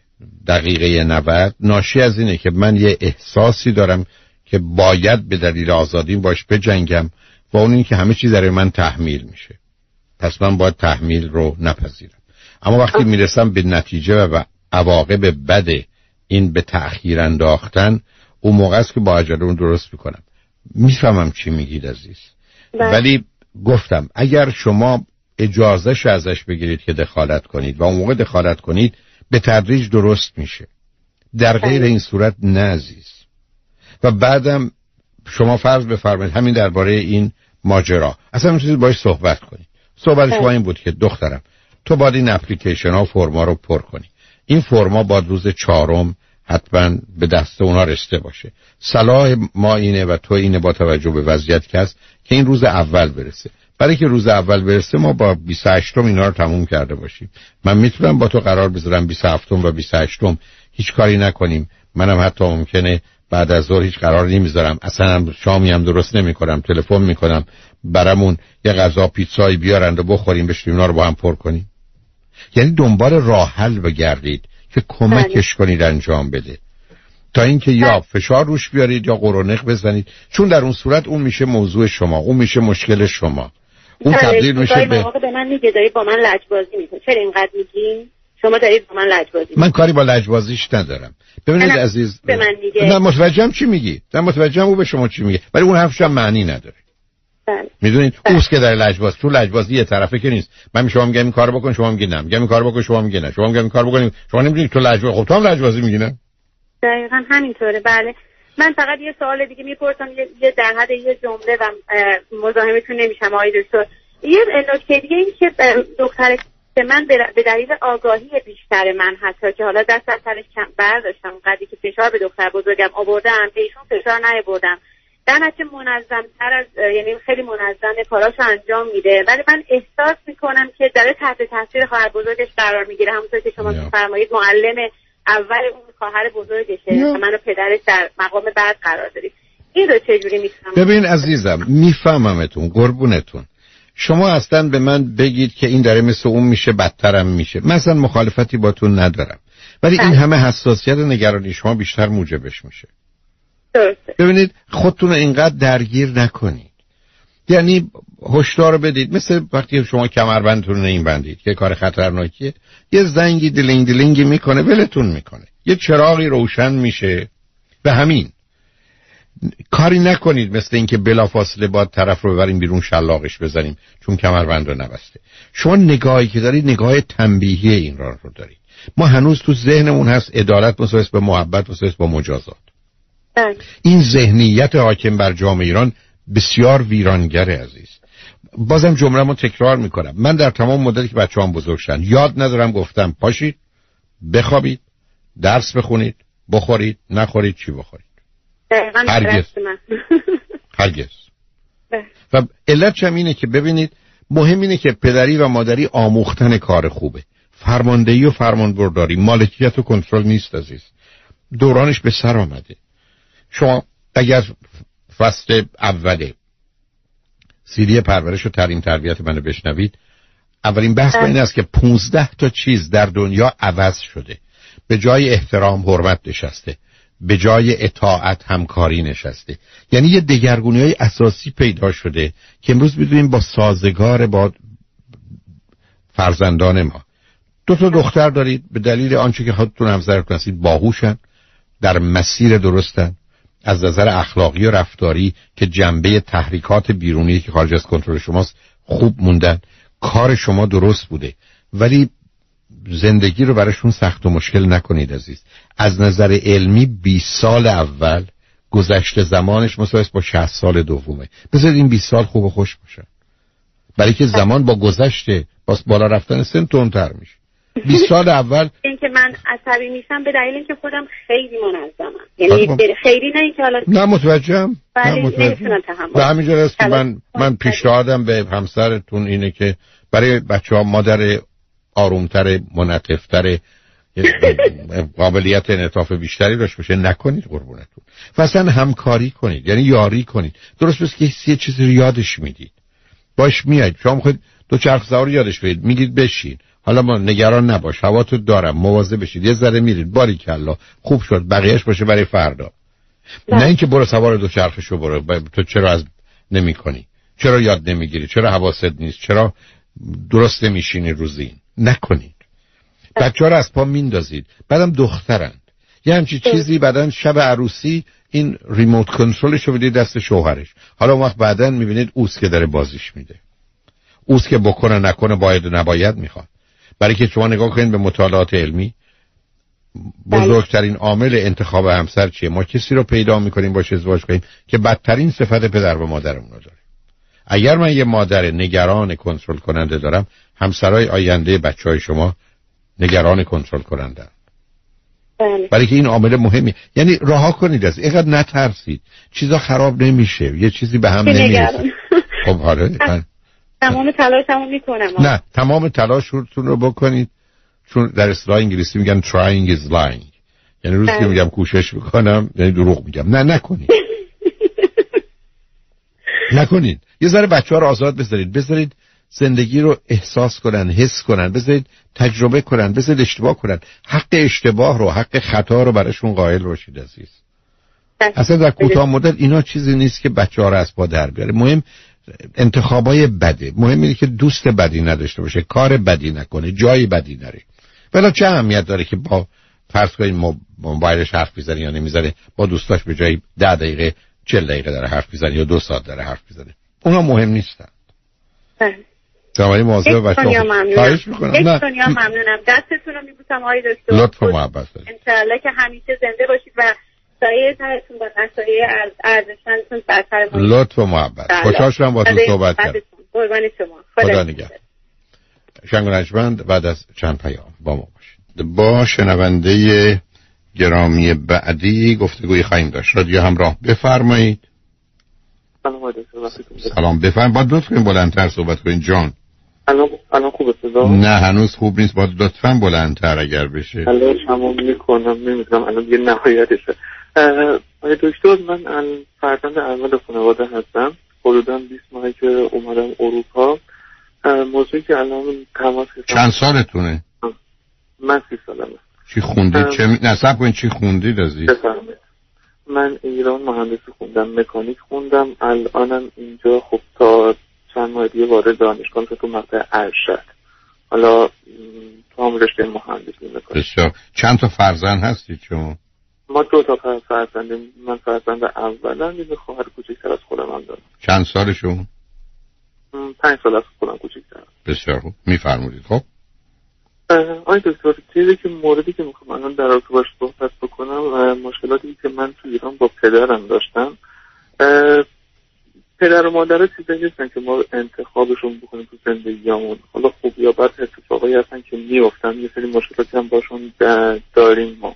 دقیقه 90 ناشی از اینه که من یه احساسی دارم که باید به دلیل آزادیم باش بجنگم و اون این که همه چیز در من تحمیل میشه، پس من باید تحمیل رو نپذیرم. اما وقتی میرسم به نتیجه و عواقب بد این به تأخیر انداختن، اون موقع است که با عجله اون درست میکنم. میفهمم چی میگید عزیز، ولی گفتم اگر شما اجازهش ازش بگیرید که دخالت کنید و اون موقع دخالت کنید به تدریج درست میشه. در غیر این صورت نه عزیز. و بعدم شما فرض بفرمایید همین درباره این ماجرا اصلا میتونید باهاش صحبت کنید. صحبت شما این بود که دخترم تو باید این اپلیکیشن ها و فرما رو پر کنی. این فرما باید روز 4 حتما به دست اونا رسیده باشه. صلاح ما اینه و تو اینه با توجه به وضعیت که هست که این روز اول برسه. برای که روز اول برسه ما با 28 اینا رو تموم کرده باشیم. من میتونم با تو قرار بذارم 27 و 28 هیچ کاری نکنیم. منم حتی ممکنه بعد از ظهر هیچ قرار نمیذارم، اصلا شامی هم درست نمیکنم، تلفن میکنم برامون یه غذا پیتزایی بیارند و بخوریم بشیم اونا رو با هم پر کنیم. یعنی دنبال راه حل بگردید که کمکش کنید انجام بده تا اینکه یا فشار روش بیارید یا قرونق بزنید، چون در اون صورت اون میشه موضوع شما، اون میشه مشکل شما، اون تبدیل میشه به من میگه داری با من لجبازی میکنی. چرا اینقدر میگین شما دارید با من لجبازی؟ من کاری با لجبازیش ندارم. ببینید عزیز، به من میگه من متوجهم چی میگی، من متوجهم او به شما چی میگه، ولی اون حرفش هم معنی نداره. میدونید اوست که در لجباز، تو لجبازی یه طرفه که نیست. من شما میگم این کارو بکن، شما میگی نه، میگم این کارو بکن، شما میگی نه، شما میگم این کارو بکن، شما نمیدونید تو لجباز. خب تو هم لجبازی میگی نه؟ دقیقاً همینطوره. بله من فقط یه سوال دیگه میپرسم، یه در حد یه جمله و مزاحمتون نمیشم آقای دکتر. یه نکته دیگه این که دختر من به دلیل آگاهی بیشتر من حتی که حالا دست از سرش کم برداشتم، قدری که فشار به دختر بزرگم آوردم به ایشون فشار نیاوردم، در نتیجه منظم‌تر از یعنی خیلی منظم کاراشو انجام میده، ولی من احساس میکنم که داره تحت تاثیر خواهر بزرگش قرار میگیره، همونطور که شما میفرمایید معلم اول اون خواهر بزرگشه و منو پدرش در مقام بعد قرار دارید. این رو چجوری میفهمم؟ ببین عزیزم، میفهممتون، قربونتون. شما اصلا به من بگید که این داره مثل اون میشه بدترم میشه، من اصلا مخالفتی باتون ندارم، ولی این همه حساسیت و نگرانی شما بیشتر موجبش میشه. ببینید خودتون رو اینقدر درگیر نکنید، یعنی هشدار بدید. مثل وقتی شما کمربندتون رو نمی‌بندید که کار خطرناکیه، یه زنگی دلینگی میکنه ولتون میکنه، یه چراغی روشن میشه به همین. کاری نکنید مثل اینکه بلافاصله باید طرف رو ببریم بیرون شلاقش بزنیم چون کمربند رو نبسته. شما نگاهی که دارید نگاه تنبیهی این رو دارید. ما هنوز تو ذهنمون هست عدالت مساوی با محبت مساوی با مجازات. این ذهنیت حاکم بر جامعه ایران بسیار ویرانگره عزیز. بازم جمله‌مو تکرار میکنم، من در تمام مدتی که بچه‌ام بزرگ شدن یاد ندارم گفتم پاشید بخوابید، درس بخونید، بخورید، نخورید، چی بخورید. هرگز. و علت هم اینه که ببینید مهم اینه که پدری و مادری آموختن کار خوبه، فرماندهی و فرمانبرداری، مالکیت و کنترل نیست عزیز. دورانش به سر آمده. شما اگر فصل اوله سیدی پرورش و تعلیم تربیت منو بشنوید، اولین بحث این است که 15 تا چیز در دنیا عوض شده. به جای احترام حرمت نشسته، به جای اطاعت همکاری نشسته. یعنی یه دگرگونی‌های اساسی پیدا شده که امروز می‌دونیم با سازگار با فرزندان ما. 2 تا دختر دارید، به دلیل آنچه که خودتون هم ذکر کردید باهوشن، در مسیر درستن، از نظر اخلاقی و رفتاری که جنبه تحریکات بیرونی که خارج از کنترل شماست خوب موندن، کار شما درست بوده، ولی زندگی رو براشون سخت و مشکل نکنید عزیز. از نظر علمی 20 سال اول گذشته زمانش مساوی با 60 سال دومه. بذارید این 20 سال خوب و خوش باشن، برای که زمان با گذشته با بالا رفتن سن تندتر میشه. 20 سال اول اینکه من عصبی میشم به دلیل اینکه خودم خیلی منظمم، یعنی خیلی نه اینکه حالا نه متوجهم، نمیتونم تحمل. به همین جهت که من پیشنهادم به همسرتون اینه که برای بچه‌ها مادر آرومتر، منعطف‌تر، قابلیت انعطاف بیشتری داشته باشه، نکنید قربونتون. و اصلا همکاری کنید، یعنی یاری کنید. درست بس که یه چیزی رو یادش میدید، باش میاد. شما خود دو چرخ سوار یادش بدید، میگید بشین، حالا ما نگران نباش، هواتو دارم، مواظب بشید، یه ذره میرید، باریکلا خوب شد، بقیهش باشه برای فردا. نه اینکه برو سوار دو چرخشو برو. تو چرا از نمی‌کنی؟ چرا یاد نمیگیری؟ چرا حواست نیست؟ چرا درست نمیشینی روزین؟ نکنید. بچه‌ها رو از پا میندازید. بعدم دخترند، یه همچی چیزی بعدن شب عروسی این ریموت کنترلش رو بدید دست شوهرش. حالا وقت بعدن میبینید اوست که داره بازیش میده، اوست که بکنه نکنه، باید و نباید میخواد. برای که شما نگاه کنید به مطالعات علمی، بزرگترین عامل انتخاب همسر چیه؟ ما کسی رو پیدا میکنیم باشه ازدواج کنیم که بدترین صفت پدر و مادرمون رو داره. اگر من یه مادر نگران کنترل کننده دارم، همسرای آینده بچهای شما نگران کنترل کننده. برای که این عامل مهمی. یعنی رها کنید از اینقدر نترسید، چیزا خراب نمیشه، یه چیزی به هم نمیرسه. خب حالا تمام تلاشمو میکنم. نه، تمام تلاشتون رو بکنید، چون در اصطلاح انگلیسی میگن trying is lying، یعنی روزی که میگم کوشش میکنم یعنی دروغ میگم. نه نکنید. نکنید. یه ذره بچه‌ها رو آزاد بذارید زندگی رو احساس کنن، حس کنن، بذارید تجربه کنن، بذارید اشتباه کنن. حق اشتباه رو، حق خطا رو براشون قائل باشید عزیز. اصلا در کوتاه مدت اینا چیزی نیست که بچه‌ها رو از پا در بیاره. مهم انتخابای بده، مهم اینه که دوست بدی نداشته باشه، کار بدی نکنه، جای بدی نره. ولی چه اهمیت داره که با فرض کنید موبایلش حرف میزنه یا نمیزنه، با دوستاش به جای 10 دقیقه 40 دقیقه داره حرف میزنه یا 2 ساعت داره حرف میزنه. اونا مهم نیستن. شماری موضوع بچه‌ها خواهش میکنم. یک دنیا ممنونم. دستتون رو میبوسم آقای دکتر. لطف و محبت دارید. انشالله که همیشه زنده باشید و سایه ترتون با سایه ارزشمندتون برتر باشید. لطف و محبت. خوشحال شدم با تو صحبت کردم. قربان شما. خدا نگهدار. شنگونجمند بعد از چند پیام با ما باشید. با شنونده گرامی بعدی گفتگوی خواهیم داشت. رادیو همراه بفرمایید. سلام بفرمایید. باید لطفاً بلندتر صحبت کنید جان. الان خوبه صدا؟ نه هنوز خوب نیست، باید لطفاً بلندتر اگر بشه. الان تمام میکنم، نمیدونم الان دیگه نهایتشه. آقای دکتر، من فرزند اول خانواده هستم. حدوداً 20 ماهه که اومدم اروپا. موضوعی که الان تماس گرفتم. چند سالتونه؟ من 30 سالمه. چی خوندید؟ چه نصب کنید چی خوندید عزیز؟ بفرمایید. من ایران مهندسی خوندم، مکانیک خوندم. الانم اینجا خب تا چند ماه دیگه وارد دانشگاه تو مقطع ارشد. حالا تو هم رشته مهندسی مکانیک. بسیار. چند تا فرزند هستید شما؟ ما 2 تا فرزندیم. من فرزند اولم، یه خواهر کوچیک‌تر از خودم هم دارم. چند سالشون؟ 5 سال از خودم کوچیک‌ترم. بسیار خوب. میفرمایید. خب آقای دکتر، چیزی که موردی که میخوام الان در رابطه باش صحبت بکنم، مشکلاتی که من تو ایران با پدرم داشتم. پدر و مادر چیزایی هستن که ما انتخابشون بکنیم تو زندگیامون. حالا خوب یا بد اتفاقایی هستن که میافتن، یه سری مشکلاتی هم باشون داریم ما.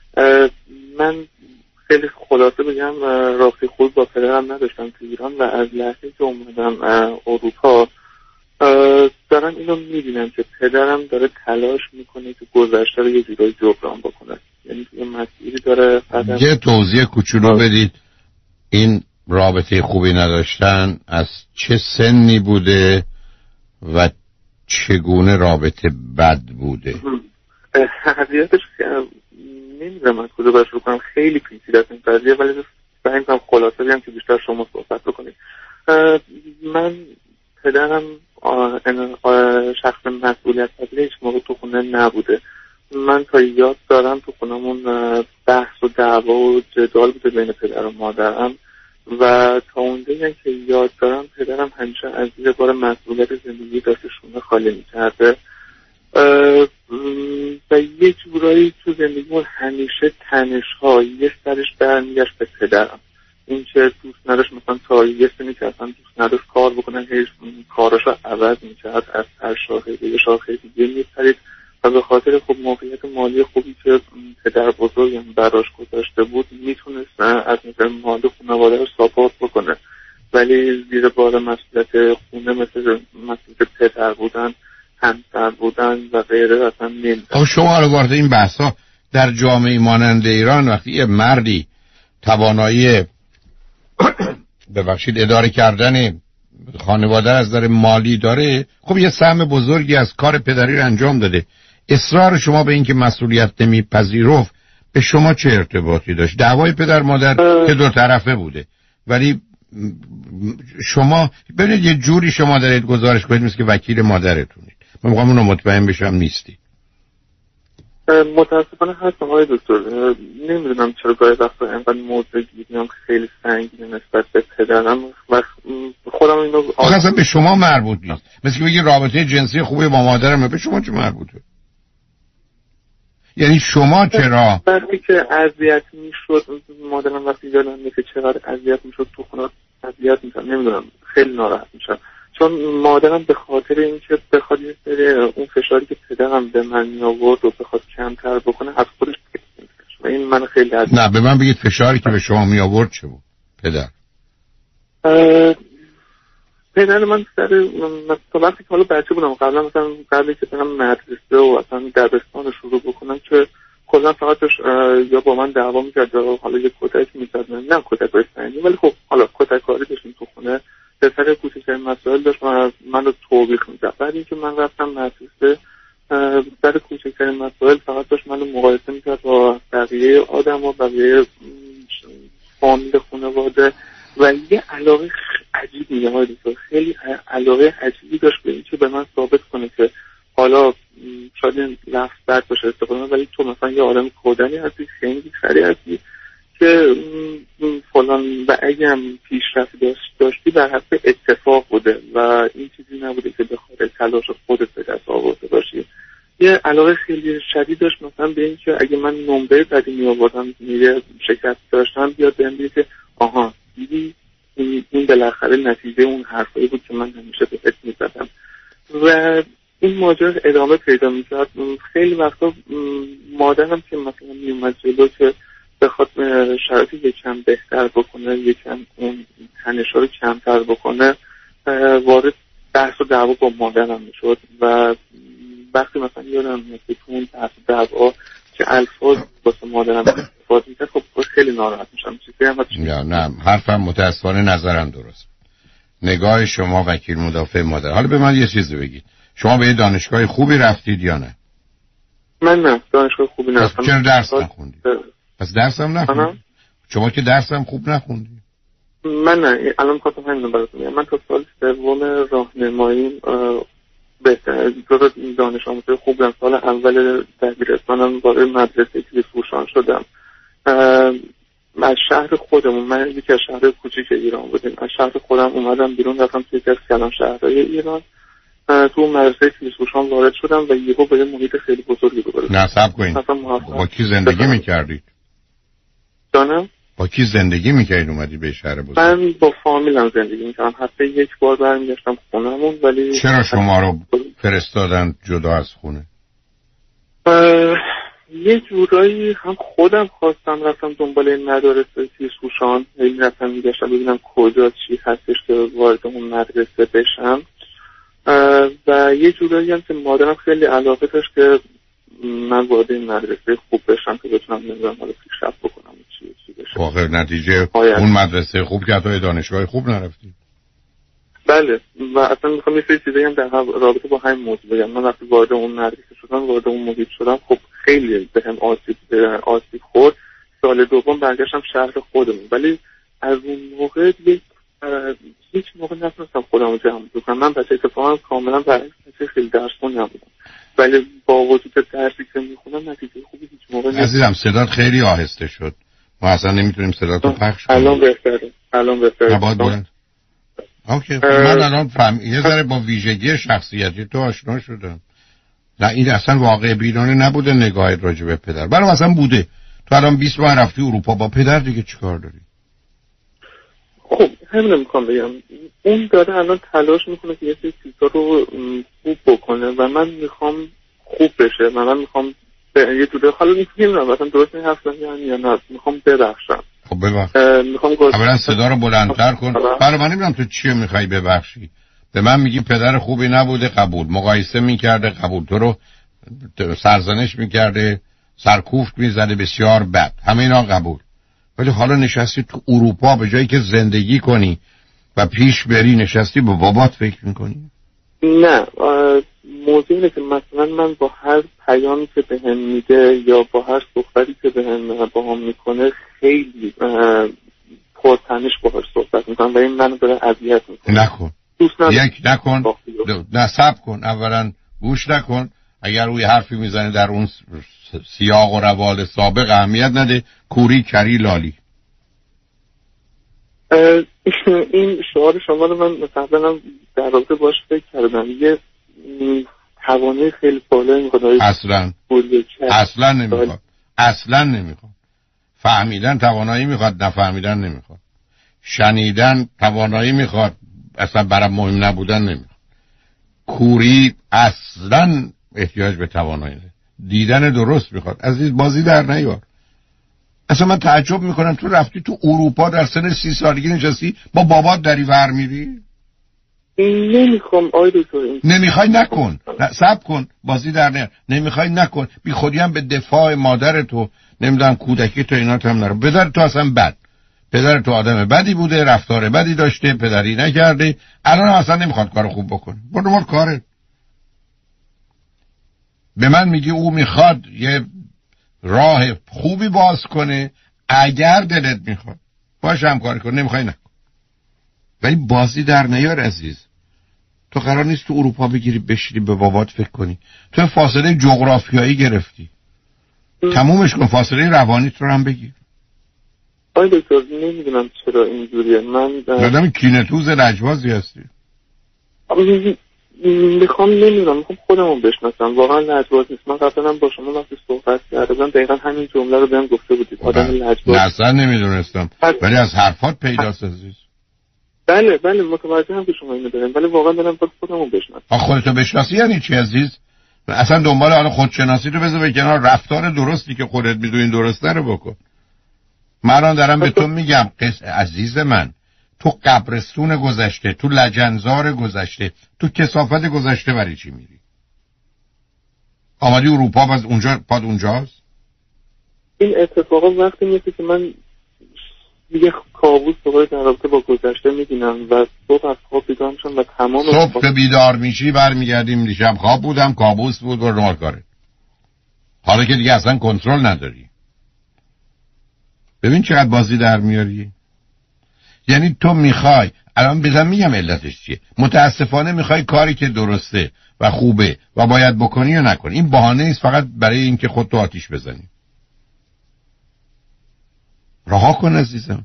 من خیلی خلاصه بگم رابطه خوب با پدرم نداشتم تو ایران و از لحظه که اومدم اروپا دارم اینو میبینم که پدرم داره تلاش میکنه که گذشته رو یه جورایی جبران بکنه. یعنی یه مسیری داره. یه توضیح کوچولو بدید این رابطه خوبی نداشتن از چه سنی بوده و چگونه رابطه بد بوده؟ حقیقتش نمیدونم از کجا باید شروع کنم، خیلی پیچیده است این قضیه، ولی سعی می‌کنم خلاصه بگم که بیشتر شما صحبت بکنید. من پدرم شخص مسئولیت پذیر هیچ موقع تو خونه نبوده. من تا یاد دارم تو خونمون بحث و دعوا و جدال بوده بین پدر و مادرم و تا اونجایی که یاد دارم پدرم همیشه از زیر بار مسئولیت زندگی دستشونه خالی می‌کرده و یه جورایی تو زندگیمون همیشه تنش‌ها یه سرش برمیگشت به پدرم. این که دوست نداشت مثلا تا یه سنی که اصلا دوست نداشت کار بکنن، هیچ کاراشو عوض می‌کرد، از هر شاخه به یه شاخه دیگه می‌پرید و به خاطر خب موقعیت مالی خوبی که پدر بزرگم براش گذاشته بود میتونست از نظر مالی خانواده رو ساپورت بکنه، ولی زیر بار مسئولیت خونه مثل پدر بودن، همسر بودن و غیره اصلا نمیدونم. شما رو وارد این بحثا در جامعه مانند ایران وقتی یه مردی توانایی ببخشید اداره کردن خانواده از نظر مالی داره، خب یه سهم بزرگی از کار پدری رو انجام داده. اصرار شما به این که مسئولیت نمیپذیرفت به شما چه ارتباطی داشت؟ دعوای پدر مادر که دو طرفه بوده، ولی شما ببینید یه جوری شما دارید گزارش کنید مثل که وکیل مادرتونید. من میخوام اونو مطمئن بشم نیستی. متاسفانه هستم آقای دکتر. نمیدونم چرا گاهی وقتا اینقدر موضوع گیریم خیلی سنگینه نسبت به پدرم و خودم اینو اصلا به شما مربوط نیست. مثل که بگی رابطه جنسی خوبی با مادرم، به شما چه مربوطه؟ یعنی شما چرا وقتی که اذیت میشد مادرم، وقتی یادم میاد که چقدر اذیت میشد تو خونه اذیت میشم، نمیدونم خیلی ناراحت میشم، چون مادرم به خاطر اینکه بخواد یه سری اون فشاری که پدرم به من می آورد و بخواد کمتر بکنه از خودش و این من خیلی نه به من بگید فشاری که به شما می آورد چه بود؟ پدر من سر تا وقتی که حالا بچه بودم قبلا مثلا قبلی که برم مدرسه و اصلا دبستان رو شروع بکنم که کلا فقط یا با من دعوا میکرد یا حالا یه کتک میزد، نه کتک بستنی ولی خب حالا کتک کاری داشتیم تو خونه، به سر کوچکترین مسائل داشت من رو توبیخ میزد. بعد اینکه من رفتم مدرسه سر کوچکترین مسائل فقط داشت من رو مقایسه میکرد با بقیه آدم و بقیه فامیل خانواده و یه علاقه عجیب میگم خیلی علاقه عجیبی داشت به اینکه به من ثابت کنه که حالا شاید این لفظ بد باشه استفاده ولی تو مثلا یه آدم کودنی هستی، خیلی خری هستی که فلان و اگه هم پیشرفت داشتی بر حسب اتفاق بوده و این چیزی نبوده که به خاطر تلاش خودت به دست آورده باشی. یه علاقه خیلی شدید داشت مثلا به این که اگه من نمره بدی می آوردم میره شکست داشتم بیاد بهم بگه که آها دیدی این بالاخره نتیجه اون حرفایی بود که من همیشه بهت میزدم و این ماجرا ادامه پیدا میکرد. خیلی وقتا مادرم که مثلا میومد جلو که بخواد شرایط یکم بهتر بکنه، یکم اون تنش‌ها رو کمتر بکنه، وارد بحث و دعوا با مادرم میشد و وقتی مثلا یادم میاد که تو اون بحث و دعوا که الفاظ واسه مادرم استفاده میکرد خب خیلی ناراحت میشم. نه حرفم متاسفانه نظرم درست. نگاه شما وکیل مدافع مادر. حالا به من یه چیزی بگید، شما به یه دانشگاه خوبی رفتید یا نه؟ من نه دانشگاه خوبی نرفتم. چرا درس نخوندید؟ پس درسم نخوندید؟ شما که درسم خوب نخوندید. من نه الان خواستم همین رو براتون میگم. من تا سال سوم راهنمایی بهتر دانش آموزی خوب بودم. سال اول دبیرستانم وارد مدرسه کلیسوشان شدم. از شهر خودمون، من یکی از شهر کوچیک ایران بودیم، از شهر خودم اومدم بیرون رفتم توی یکی از کلان شهرهای ایران تو مدرسه کلیسوشان وارد شدم و یهو به محیط خیلی بزرگی بودم. نه صبر کنید، با کی زندگی میکردید؟ جانم؟ با کی زندگی میکردید اومدی به شهر بزرگ؟ من با فامیلم زندگی میکردم، هفته یک بار برمیگشتم خونمون. ولی چرا شما رو فرستادن جدا از خونه؟ یه جورایی هم خودم خواستم رفتم دنبال این مدارس کلیسوشان، خیلی رفتم میگشتم ببینم کجا چی هستش که وارد اون مدرسه بشم و یه جورایی هم که مادرم خیلی علاقه داشت که من وارد این مدرسه خوب بشم که بتونم نمیدونم حالا پیشرفت بکنم چی بشه. آخر نتیجه اون مدرسه خوب که حتی دانشگاه خوب نرفتی؟ بله و اصلا میخوام یه سری چیزایی هم در رابطه با همین موضوع بگم. من وقتی وارد اون مدرسه شدم، وارد اون محیط شدم، خب خیلی بهم آسیب خورد. سال دوم برگشتم شهر خودمون ولی از اون موقع هیچ موقع نتونستم خودم رو جمع بکنم. من بچه اتفاقا کاملا برعکس بچه خیلی درس خون نبودم ولی با وجود درسی که میخونم نتیجه خوبی هیچ موقع نمیدونم. عزیزم صدات خیلی آهسته شد، ما اصلا نمیتونیم صداتو پخش کنیم. الان بهتره. اوکی من الان یه ذره با ویژگی شخصیتی تو آشنا شدم. نه این اصلا واقع بینانه نبوده نگاهت راجع به پدر. برام اصلا بوده. تو الان 20 ماه رفتی اروپا با پدر دیگه چیکار داری؟ خب همین میخوام بگم اون داره الان تلاش میکنه که یه سری چیزا رو خوب بکنه و من میخوام خوب بشه و من میخوام یه جوری حالا نمیدونم مثلا درست این حرف یا نه میخوام ببخشم. خب ببخش. میخوام اولا صدا رو بلندتر کن. برای من نمیدونم تو چی میخوای ببخشی. به من میگی پدر خوبی نبوده، قبول. مقایسه میکرده، قبول. تو رو سرزنش میکرده، سرکوفت میزده، بسیار بد، همه اینا قبول. ولی حالا نشستی تو اروپا، به جایی که زندگی کنی و پیش بری نشستی به بابات فکر میکنی؟ نه، موضوع اینه که مثلا من با هر پیامی که بهم میده یا با هر صحبتی که بهم باهام میکنه خیلی پرتنش باهاش صحبت میکنم و این منو داره اذیت میکنه. نکن. نکن. نه، صبر کن. اولا گوش نکن. اگر روی حرفی میزنه در اون سیاق و روال سابق اهمیت نده. کوری کری لالی. این شعار شما رو من مثلا در رابطه باش فکر کردم. یه توانه خیلی بالایی میخواد. اصلا نمیخواد. فهمیدن توانایی میخواد، نفهمیدن نمیخواد. شنیدن توانایی میخواد، اصلا برام مهم نبودن نمیخواد. کوری اصلا احتیاج به توانایی نه. دیدن درست میخواد. عزیز بازی در نیار. اصلا من تعجب میکنم تو رفتی تو اروپا در سن 30 سالگی نشستی با بابات داری ور میری؟ نمیخوام دکتر. نمیخوای نکن. صبر کن. بازی در نیار. نمیخوای نکن. بی خودی هم به دفاع مادر تو، نمیدونم کودکی تو اینات هم نرو. پدر تو اصلا بد. پدر تو آدم بدی بوده، رفتار بدی داشته، پدری نکرده. الان اصلا نمیخواد کار خوب بکنه. برو دنبال کاره. به من میگی او میخواد یه راه خوبی باز کنه، اگر دلت میخواد باش همکاری کن، نمیخوای نکن. ولی بازی در نیار عزیز. تو قرار نیست تو اروپا بگیری بشینی به بابات فکر کنی. تو فاصله جغرافیایی گرفتی. تمومش کن. فاصله روانیت رو هم بگیر. دکتر نمیدونم چرا اینجوریه. من آدم کینه‌توز لجبازی هستی. نمیدونم خودمون بشناسم. واقعا لجباز نیست. من قبلا با شما وقتی صحبت کردم دقیقا همین جمله رو بهم گفته بودید. آدم لجباز. اصلا نمیدونستم. ولی از حرفات پیداست عزیز. بله متوجه هم که شما اینو دارین، ولی واقعا دارم با خودمون بشناسم. خودتو بشناسی یعنی چی عزیز؟ اصلا دنبال حالا خودشناسی تو بذار به کنار. رفتار درستی که خودت میدونی درسته رو بکن. من دارم به تو میگم عزیز من، تو قبرستون گذشته، تو لجنزار گذشته، تو کثافت گذشته برای چی میری؟ آمدی اروپا باز اونجا پاد اونجاست؟ این اتفاقا وقتی میفته که من دیگه کابوس دوباره در رابطه با گذشته میبینم و صبح از خواب بیدار میشم و تمام صبح که بیدار میشی برمیگردیم دیشب خواب بودم، کابوس بود، برو نمار کاره. حالا که دیگه اصلا کنترل نداری. ببین چقدر بازی در میاری. یعنی تو میخوای الان بزن میگم علتش چیه. متاسفانه میخوای کاری که درسته و خوبه و باید بکنی و نکنی. این بهانه است فقط برای اینکه خودتو آتیش بزنی. رها کن عزیزم.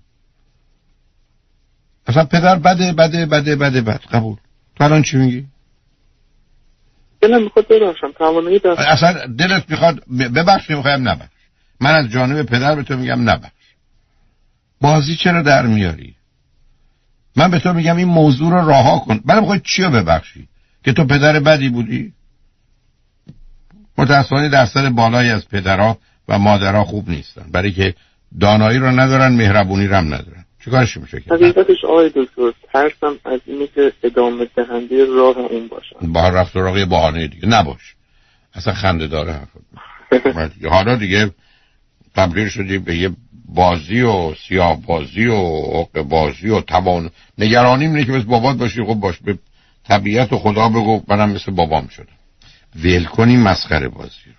اصلا پدر بده قبول. تو الان چی میگی؟ دلم میخواد ببخشم. توانایی دارم. اصلا دلت میخواد ببخش، میخوایم نبخش. من از جانب پدر به تو میگم نبخش. بازی چرا در میاری؟ من به تو میگم این موضوع رو رها کن. من میخوای چی رو ببخشی؟ که تو پدر بدی بودی؟ متاسفانه درصد بالایی از پدرها و مادرها خوب نیستن، برای که دانایی رو ندارن، مهربونی رو هم ندارن. چیکارش میشه کرد؟ حقیقتش دکتر ترسم از اینه که ادامه دهنده راه اون باشم. با رفت و راقی بهانه دیگه نباش. اصلا خنده داره حرفت. حالا دیگه تبدیل شدی به یه بازی و سیاه بازی و حق بازی و توان. نگرانیم اینه که مثل بابات باشی. خب باش، به طبیعت و خدا بگو منم مثل بابام شدم. ول کنی مسخره بازی رو.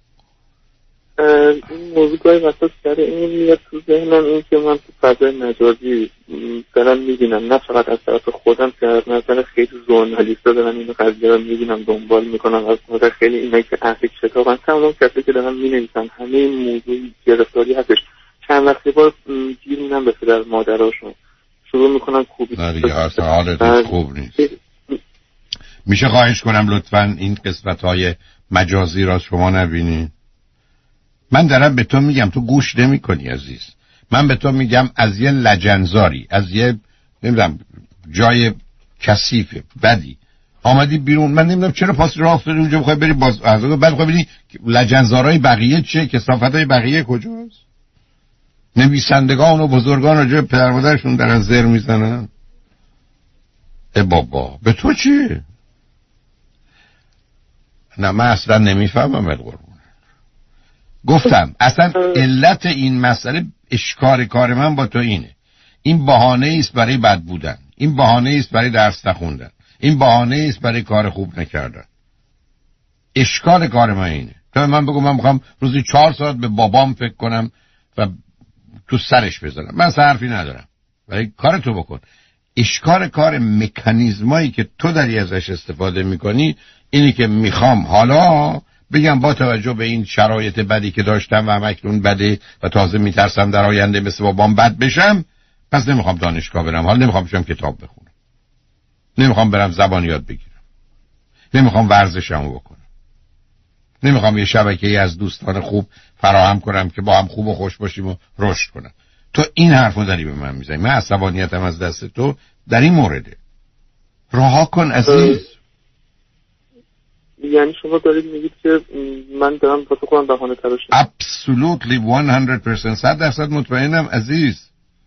این موضوع گاهی وقتا سر این میاد تو ذهنم، این که من تو فضای مجازی دارم میبینم، نه فقط از طرف خودم که از نظر خیلی ژورنالیست‌ها دارن این قضیه رو میبینم دنبال میکنم، از نظر خیلی اینایی که اهل کتابن، تمام کسایی که دارن مینویسن، همه این موضوع گرفتاری هستش. چند وقتی بار گیر میدن به پدر مادراشون، شروع میکنن کوبی. نه دیگه اصلا حالت خوب نیست. میشه خواهش کنم لطفاً این قسمت‌های مجازی را شما نبینی؟ من دارم به تو میگم، تو گوش نمی کنی عزیز. من به تو میگم از یه لجنزاری، از یه نمیدونم جای کثیف بدی آمدی بیرون. من نمیدونم چرا پاس راه افتادی اونجا، بخوای بری باز بعد بخوای ببینی لجنزارای بقیه چیه، کثافتای بقیه کجاست. نویسندگان و بزرگان راجع به پدر مادرشون دارن زر میزنن. بابا به تو چیه؟ نه من اصلا نمیفهمم قربون. گفتم اصلا علت این مسئله اشکار کار من با تو اینه. این بهانه است برای بد بودن، این بهانه است برای درس نخوندن، این بهانه است برای کار خوب نکردن. اشکال کار من اینه. تو من بگم من میخوام روزی 4 ساعت به بابام فکر کنم و تو سرش بزنم، من حرفی ندارم، ولی کار تو بکن. اشکال کار مکانیزمایی که تو داری ازش استفاده میکنی اینی که میخوام حالا بگم با توجه به این شرایط بدی که داشتم و همکنون بده و تازه میترسم در آینده مثل بابام بد بشم، پس نمیخوام دانشگاه برم، حالا نمیخوام بشم کتاب بخونم، نمیخوام برم زبان یاد بگیرم، نمیخوام ورزشمو بکنم، نمیخوام یه شبکه‌ای از دوستان خوب فراهم کنم که با هم خوب و خوش باشیم و رشد کنم. تو این حرفو داری به من میزنی. من عصبانیتم از دست تو در این مورده. رها کن عزیز. یعنی شما دارید میگید که من دارم واسه خودم بهانه تراش میکنم؟ Absolutely 100% 100% مطمئنم عزیز.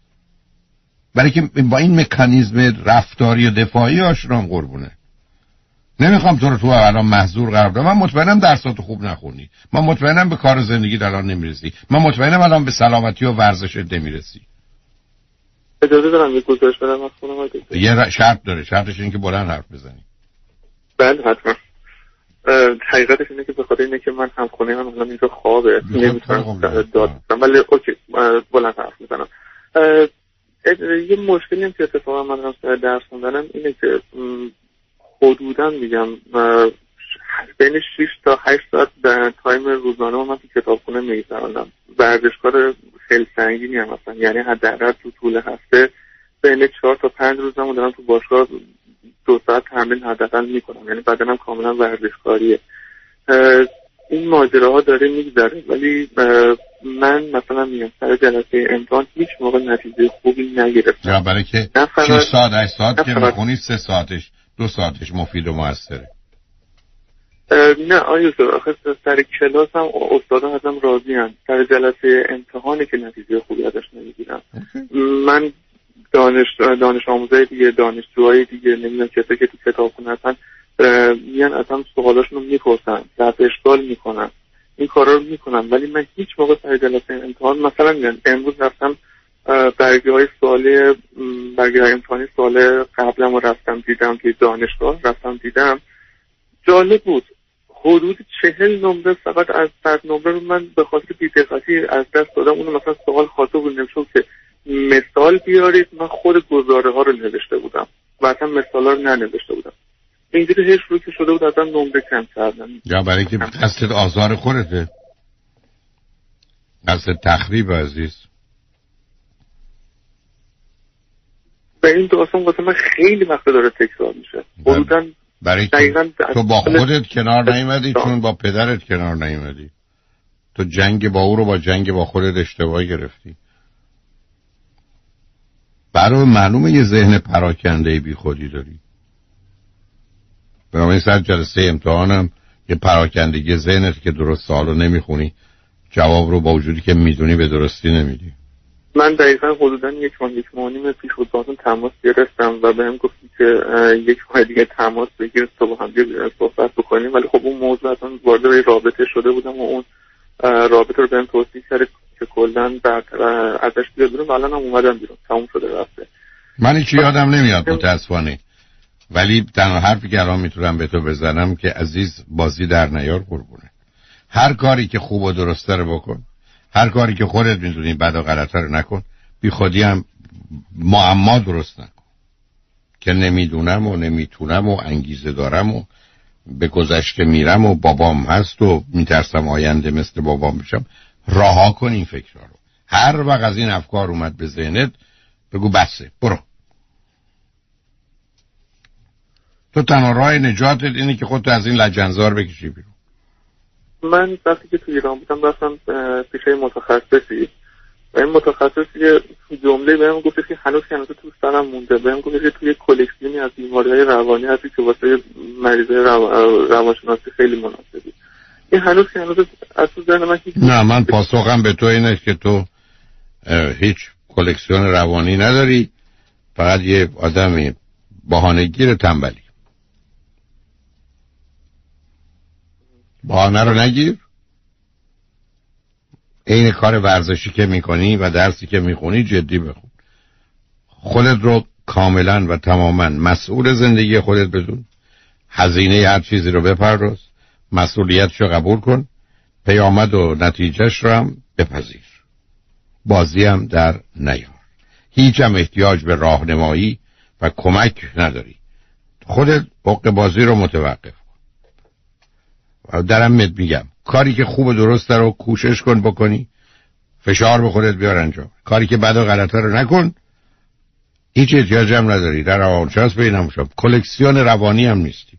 برای که با این مکانیزم رفتاری و دفاعی آشنام قربونه. نمیخوام تو الان محضور قرار بدم. من مطمئنم درساتو خوب نخونی، من مطمئنم به کار زندگی الان نمیرسی، من مطمئنم الان به سلامتی و ورزشت نمیرسی. اجازه دارم یه گزارش بدم از خونم؟ یه شرط داره، شرطش اینه که بلند حرف بزنی. بله حتما. حقیقتش اینه که به خاطر اینه که من هم خونه هم الان اینجا خوابه، نمیتونم داد بزنم، ولی اوکی بلند حرف میزنم. یه مشکلی هم که اتفاقا من دارم سر درس خوندنم اینه که حدوداً میگم بین 6 تا 8 ساعت در تایم روزانه من تو کتابخونه میگذرونم. ورزشکار خیلی سنگینی هم هستم، یعنی حداقل تو طول هفته بین 4 تا 5 روزمو دارم تو باشگاه 2 ساعت تمرین حداقل میکنم، یعنی بدنم کاملا ورزشکاریه. این ماجراها داره میگذره، ولی من مثلا میگم سر جلسه امتحان هیچ موقع نتیجه خوبی نگرفتم. یا برای که 6 ساعت 8 ساعت که میخونی 3 ساعتش 2 ساعتش مفید و موثره. نه آیوز آخه سر کلاس هم استادا ازم راضی هم، سر جلسه امتحانی که نتیجه خوبی ازش نمیگیرم. من دانش آموزای دیگه، دانشجوهای دیگه، نمیدونم کسی که تو کتابخونه هستن میان اصلا سوالاشون رو میپرسن، رفع اشکال میکنن، این کارا رو میکنن، ولی من هیچ موقع سر جلسه امتحان مثلا میگن امروز رفتم برگه های امتحانی سوال قبلم رو رفتم دیدم که دانشگاه رفتم دیدم، جالب بود. حدود 40 نمره فقط از 100 نمره رو من به خاطر بی‌دقتی از دست دادم. اونو مثلا سوال خاطر بود نمیشه که مثال بیارید، من خود گزاره ها رو نوشته بودم و اصلا مثال ها رو ننوشته بودم. اینجوری هیچ روی که شده بود ازم نمره کم کردن. یا برای که قصد آزار خودته، قصد تخریب عزیز. و این داستان واسه من خیلی وقت داره تکرار میشه. حدوداً برای تو با خودت کنار نیومدی، چون با پدرت کنار نیومدی. تو جنگ با او رو با جنگ با خودت اشتباه گرفتی. برای معلومه یه ذهن پراکنده بی خودی داری. بنابراین سر جلسه امتحانم یه پراکندگی ذهنت که درست سوالو نمیخونی، جواب رو با وجودی که میدونی به درستی نمیدی. من دقیقا حدودا 1 ماه نیم پیش بود باهاتون تماس گرفتم و بهم گفتی که 1 ماه دیگه تماس بگیر تا با هم صحبت بکنیم، ولی خب اون موضوع اصلا وارد رابطه شده بودم و اون رابطه رو بهم توصیح کرد که کلا ازش بیاد بیرون. الان هم اومدم بیرون، تموم شده رفته. من هیچی یادم نمیاد متاسفانه، ولی تنها حرفی که الان میتونم به تو بزنم که عزیز بازی در نیار قربونه. هر کاری که خوب و درسته رو بکن، هر کاری که خودت میدونی بد و غلطه رو نکن، بی خودی هم معما درست نکن که نمیدونم و نمیتونم و انگیزه دارم و به گذشته میرم و بابام هست و میترسم آینده مثل بابام بشم. رها کن این فکرها رو. هر وقت از این افکار اومد به ذهنت بگو بسه، برو. تو تنها راه نجاتت اینه که خودت از این لجنزار بکشی بیرون. من وقتی که تو ایران بودم رفتم پیش متخصصی و این متخصص یه جمله بهم گفت که هنوز تو سرم مونده. بهم گفت که توی کلکسیونی از بیماری‌های روانی هستی که واسه مریضای روانشناسی خیلی مناسبی. این هنوز از تو ذهن من نه، من پاسخم به تو اینه که تو هیچ کلکسیون روانی نداری، فقط یه آدمی بهانه‌گیر تنبلی. بهانه رو نگیر. این کار ورزشی که میکنی و درسی که میخونی جدی بخون. خودت رو کاملا و تماما مسئول زندگی خودت بدون. هزینه هر چیزی رو بپرداز، مسئولیتش رو قبول کن، پیامد و نتیجهش رو هم بپذیر. بازی هم در نیار. هیچ هم احتیاج به راهنمایی و کمک نداری. خودت حق بازی رو متوقف کن. و درم میگم کاری که خوب و درست رو کوشش کن بکنی، فشار به خودت بیار انجام. کاری که بد و غلطه رو نکن. هیچ احتیاج هم نداری در روانشناس ببینم شب کلکسیون روانی هم نیستی.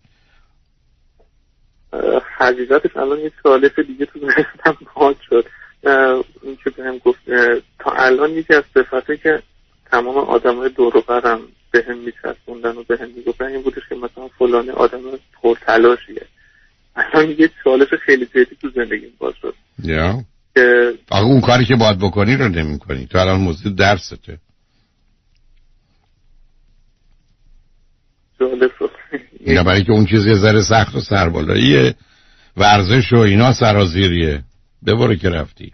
حقیقتش الان یه سوالف دیگه تو ذهنم باز شد. این که بهم گفت تا الان یکی از صفاتی که تمام آدمای دور و برم بهم میچسبوندن و بهم میگفتن این بودش که مثلا فلانی آدم پرتلاشیه. الان یه سوالش خیلی جدی تو زندگیم باز شد. که اون کاری که باید بکنی رو نمی‌کنی. تو الان موضوع درسته. اینا برای که اون چیزی ذره سخت و سربالاییه، ورزش و اینا سرازیریه. ببره که رفتی.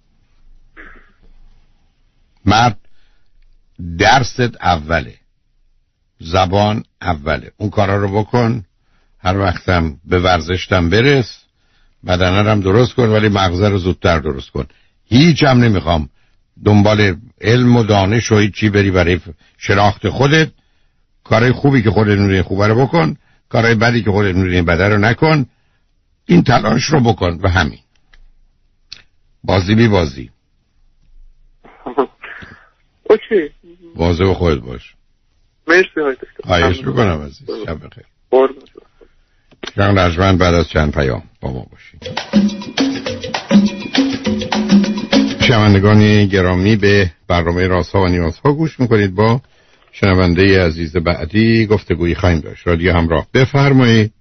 مرد درست اوله، زبان اوله. اون کارا رو بکن. هر وقتم به ورزشتم برس، بدنه هم درست کن، ولی مغزه رو زودتر درست کن. هیچ هم نمیخوام دنبال علم و دانش و هیچی بری برای شناخت خودت. کارهای خوبی که خودت می‌دونی خوبه رو بکن، کارهای بدی که خودت می‌دونی بده رو نکن. این تلاش رو بکن و همین. بازی بی بازی. اوکی. واضح و خودت باش. مرسی های دکتر. خواهش می‌کنم عزیز. شب بخیر. قربان شما. جان رجمن بعد از چند پیام با ما باشید. شنوندگان گرامی به برنامه رازها و نیازها گوش میکنید. با شنونده عزیز بعدی گفتگویی خواهیم داشت. رادیو همراه، بفرمایید.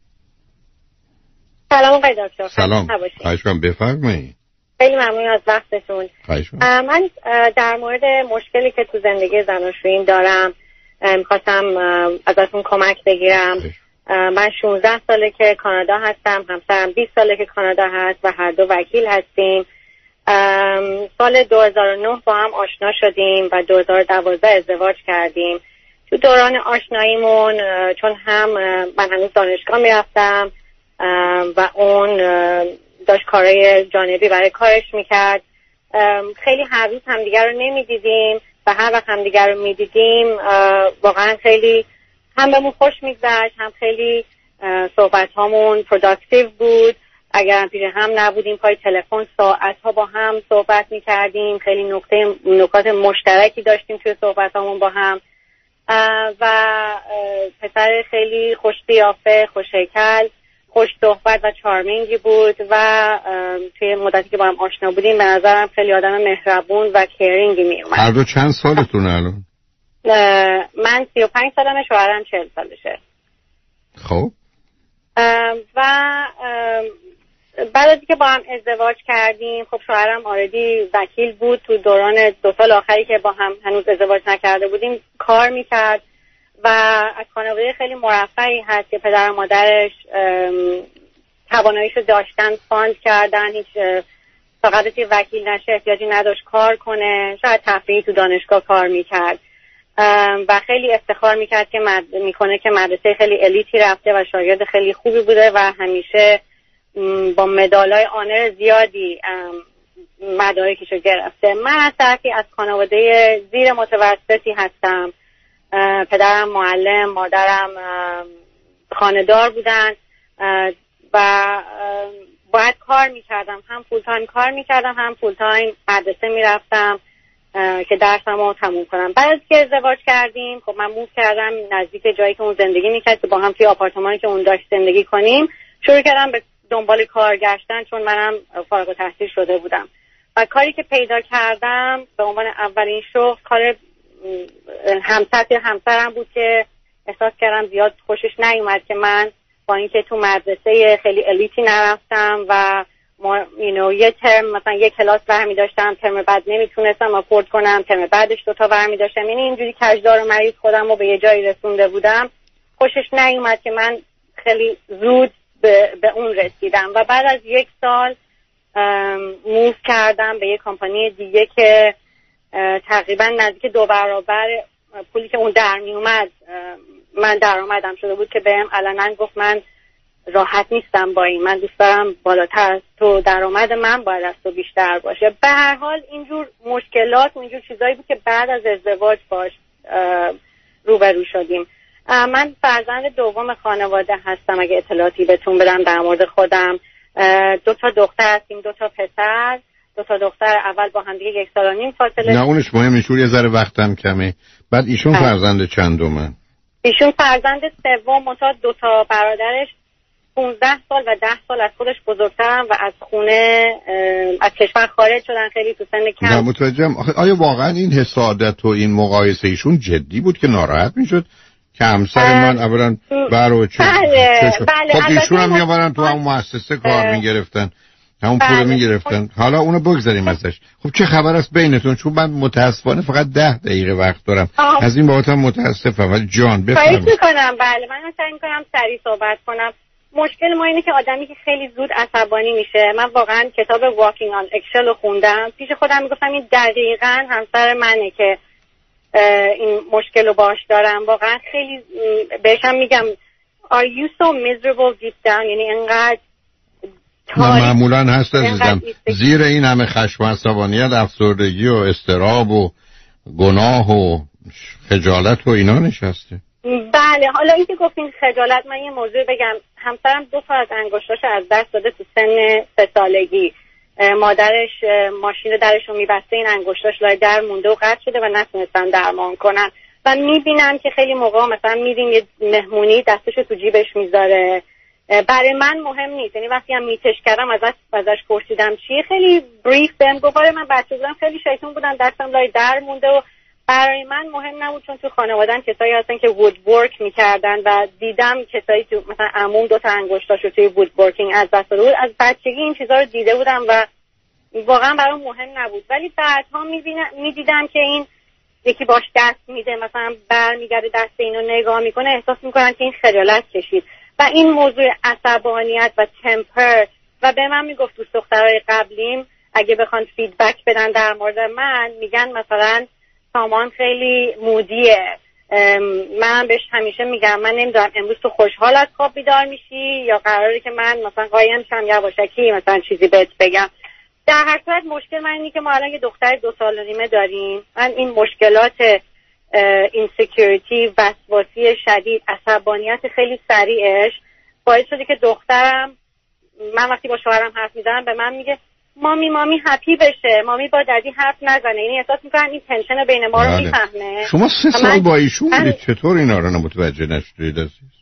سلام آقای دکتر. سلام. خواهش می‌کنم بفرمایید. خیلی ممنون از وقتتون. خواهش می‌کنم. من در مورد مشکلی که تو زندگی زناشوییم دارم می‌خواستم ازتون کمک بگیرم. من 16 ساله که کانادا هستم، همسرم 20 ساله که کانادا هست و هر دو وکیل هستیم. سال 2009 با هم آشنا شدیم و 2012 ازدواج کردیم. تو دوران آشناییمون چون هم من هنوز دانشگاه میرفتم و اون داشت کارهای جانبی برای کارش میکرد، خیلی هر روز همدیگر رو نمیدیدیم و هر وقت همدیگر رو میدیدیم واقعا خیلی هم بهمون خوش میگذشت، هم خیلی صحبت هامون پروداکتیو بود. اگر پیش هم نبودیم پای تلفن ساعت ها با هم صحبت میکردیم. خیلی نکات مشترکی داشتیم توی صحبت هامون با هم و پسر خیلی خوش قیافه، خوش هیکل، خوش صحبت و چارمینگی بود و توی مدتی که با هم آشنا بودیم به نظرم خیلی آدم مهربون و کیرینگی می اومد. هر دو چند سالتونه الان؟ من 35 سالمه، شوهرم 40 سالشه. خب و بعد از اینکه با هم ازدواج کردیم، خب شوهرم آردی وکیل بود. تو دوران 2 سال آخری که با هم هنوز ازدواج نکرده بودیم کار میکرد و از خانواده خیلی مرفهی هست که پدر و مادرش تواناییشو داشتن، فاند کردن، هیچ فقط وکیل نشه احتیاجی نداشت کار کنه، شاید تفریحی تو دانشگاه کار میکرد و خیلی افتخار میکرد که میکنه که مدرسه خیلی الیتی رفته و شاگرد خیلی خوبی بوده و همیشه با مدالای آنر زیادی مدارکشو گرفته. من از طرفی از خانواده زیر متوسطی هستم. پدرم معلم، مادرم خانه‌دار بودن و باید کار میکردم، هم فول تایم کار میکردم هم فول تایم مدرسه میرفتم که درسمو تموم کنم. بعد از که ازدواج کردیم خب من موو کردم نزدیک جایی که اون زندگی میکرد که با هم توی آپارتمانی که اون داشت زندگی کنیم. شروع کردم به دنبال کار گشتن چون منم فارغ التحصیل شده بودم و کاری که پیدا کردم به عنوان اولین شغل کار همسرم بود که احساس کردم زیاد خوشش نیومد که من با اینکه تو مدرسه خیلی الیتی نرفتم و یه ترم مثلا یه کلاس برمی داشتم، ترم بعد نمیتونستم افورد کنم، ترم بعدش 2 تا برمی داشتم، یعنی اینجوری کجدار و مریض خودم رو به یه جایی رسونده بودم. خوشش نیومد که من خیلی زود به اون رسیدم و بعد از 1 سال موو کردم به یه کمپانی دیگه که تقریبا نزدیک 2 برابر پولی که اون در می اومد من درآمدم شده بود که بهم علنا گفت من راحت نیستم با این، من دوست دارم بالاتر از تو درآمد من باید از تو بیشتر باشه. به هر حال اینجور مشکلات و اینجور چیزایی بود که بعد از ازدواج باش روبرو شدیم. من فرزند دوم خانواده هستم. اگه اطلاعاتی بهتون بدم در مورد خودم، 2 تا دختر هستیم، 2 تا پسر. 2 تا دختر اول با هم دیگه 1 سال و نیم فاصله. نه اونش مهم نیست، یه ذره وقتم کمه. بعد ایشون فرزند چندمن؟ ایشون فرزند سوم، منتها 2 تا برادرش 15 سال و 10 سال از خودش بزرگترن و از خونه از کشور خارج شدن خیلی تو سن کم. نه متوجهم. آیا واقعا این حسادت و این مقایسه ایشون جدی بود که ناراحت میشد که همسر من اولا بله خب ایشون هم میابرن تو همون مؤسسه کار میگرفتن، همون پول میگرفتن. حالا اونو بگذاریم ازش. خب چه خبر است بینتون؟ چون من متاسفانه فقط 10 دقیقه وقت دارم. از این بابت هم متاسفم. ولی جان بفرمایید. خواهش میکنم. بله من سعی میکنم سریع صحبت کنم. مشکل ما اینه که آدمی که خیلی زود عصبانی میشه، من واقعا کتاب Walking on Eggshells رو خوندم، پیش خودم میگفتم این دقیقاً همسر منه که این مشکل رو باش دارم. واقعا خیلی بهشم میگم Are you so miserable deep down؟ یعنی انقدر معمولا هست عزیزم. زیر این همه خشم و عصبانیت افسردگی و اضطراب و گناه و خجالت و اینا نشسته. بله. حالا اینکه گفتین خجالت، من یه موضوع بگم. همسرم 2 تا از انگشتاش از دست داده تو سن 3 سالگی. مادرش ماشین درش رو میبسته، این انگشتاش لای در مونده و قطع شده و نتونستن درمان کنن. و میبینم که خیلی موقع مثلا میریم یه مهمونی دستش تو جیبش میذاره. برای من مهم نیست، یعنی وقتی هم میتش کردم ازش پرسیدم چیه، خیلی بریف بهم گفت من بچه بودم خیلی شیطون بودم دستم لای در مونده و برای من مهم نبود، چون تو خانواده‌ام کسایی هستن که وود ورک میکردن و دیدم کسایی تو مثلا عموم 2 تا انگشتاشو توی وود ورکینگ از دست داده بود. از بچگی این چیزا رو دیده بودم و واقعا برام مهم نبود. ولی بعدها میدیدم که این یکی باش دست میده، مثلا برمیگرده دست اینو نگاه میکنه، احساس میکنن که این خجالت کشید. و این موضوع عصبانیت و تمپر و به من میگفت دوست دخترای قبلیم اگه بخوان فیدبک بدن در مورد من میگن مثلا سامان خیلی مودیه. من بهش همیشه میگم من نمیدونم امروز تو خوشحال از خواب بیدار میشی یا قراره که من مثلا قایم شم یواشکی مثلا چیزی بهت بگم. در هر صورت مشکل من اینه که ما الان یه دختر 2 سال و نیمه داریم. من این مشکلات اینسیکیوریتی، وسواسی شدید، عصبانیت خیلی سریعش باعث شده که دخترم، من وقتی با شوهرم حرف میزنم به من میگه مامی هپی بشه، مامی با دادی حرف نزنه. یعنی احساس میکنن این تنشن بین ما رو میفهمه. شما 3 سال با ایشون بودید، چطور اینا رو متوجه نشدید عزیز؟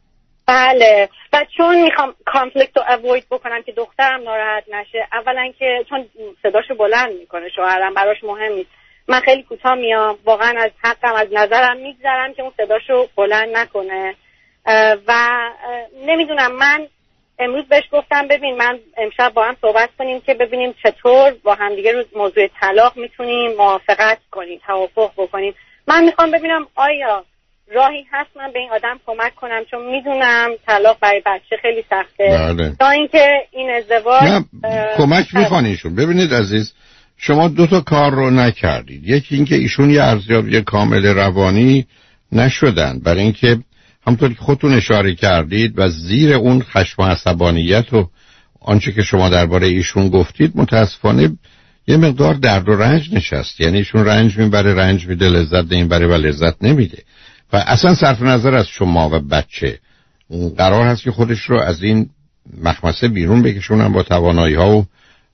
بله. و چون میخوام کانفلیکت رو اواید بکنم که دخترم ناراحت نشه، اولا که چون صداشو بلند میکنه شوهرم، براش مهم نیست. من خیلی کوتاه میام، واقعا از حقم از نظرم میگذرم که اون صداشو بلند نکنه. و نمیدونم، من امروز بهش گفتم ببین من امشب با هم صحبت کنیم که ببینیم چطور با هم دیگه روز موضوع طلاق میتونیم موافقت کنیم، توافق بکنیم. من میخوام ببینم آیا راهی هست من به این آدم کمک کنم، چون میدونم طلاق برای بچه خیلی سخته. بله. تا اینکه این ازدواج کمک میخوانیشون. ببینید عزیز، شما 2 تا کار رو نکردید. یکی اینکه ایشون یه ارزیابی کامل روانی نشدن، برای اینکه همونطور که خودتون اشاره کردید و زیر اون خشم و عصبانیت و آنچه که شما درباره ایشون گفتید متاسفانه یه مقدار درد و رنج نشست. یعنی ایشون رنج میبره، رنج میده، لذت نمیبره و لذت نمیده. و اصلا صرف نظر از شما و بچه قرار هست که خودش رو از این مخمسه بیرون بکشون، هم با توانایی ها و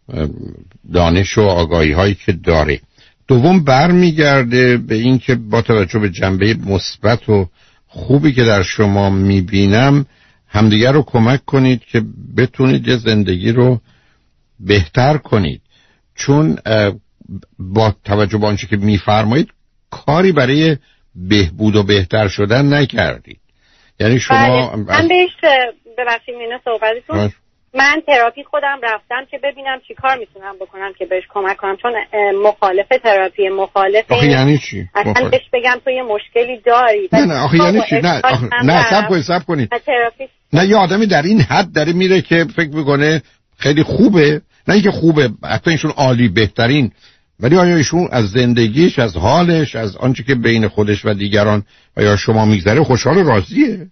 دانش و آگاهی هایی که داره. دوم برمیگرده به این که با توجه به جنبه مثبت و خوبی که در شما میبینم همدیگر رو کمک کنید که بتونید یه زندگی رو بهتر کنید، چون با توجه به آنچه که میفرمایید کاری برای بهبود و بهتر شدن نکردید. یعنی شما من بهش ببخشید مینا صحبتتون من تراپی خودم رفتم که ببینم چی کار میتونم بکنم که بهش کمک کنم، چون مخالف تراپی، مخالف آخه یعنی چی؟ اصلا بهش بگم تو یه مشکلی داری. نه آخه یعنی چی؟ نه صبر کنید. نه یه آدمی در این حد داره میره که فکر میکنه خیلی خوبه، نه اینکه خوبه، حتی ایشون عالی بهترین، ولی آیا ایشون از زندگیش، از حالش، از آنچه که بین خودش و دیگران و یا شما میگذره خوشحال و راضیه؟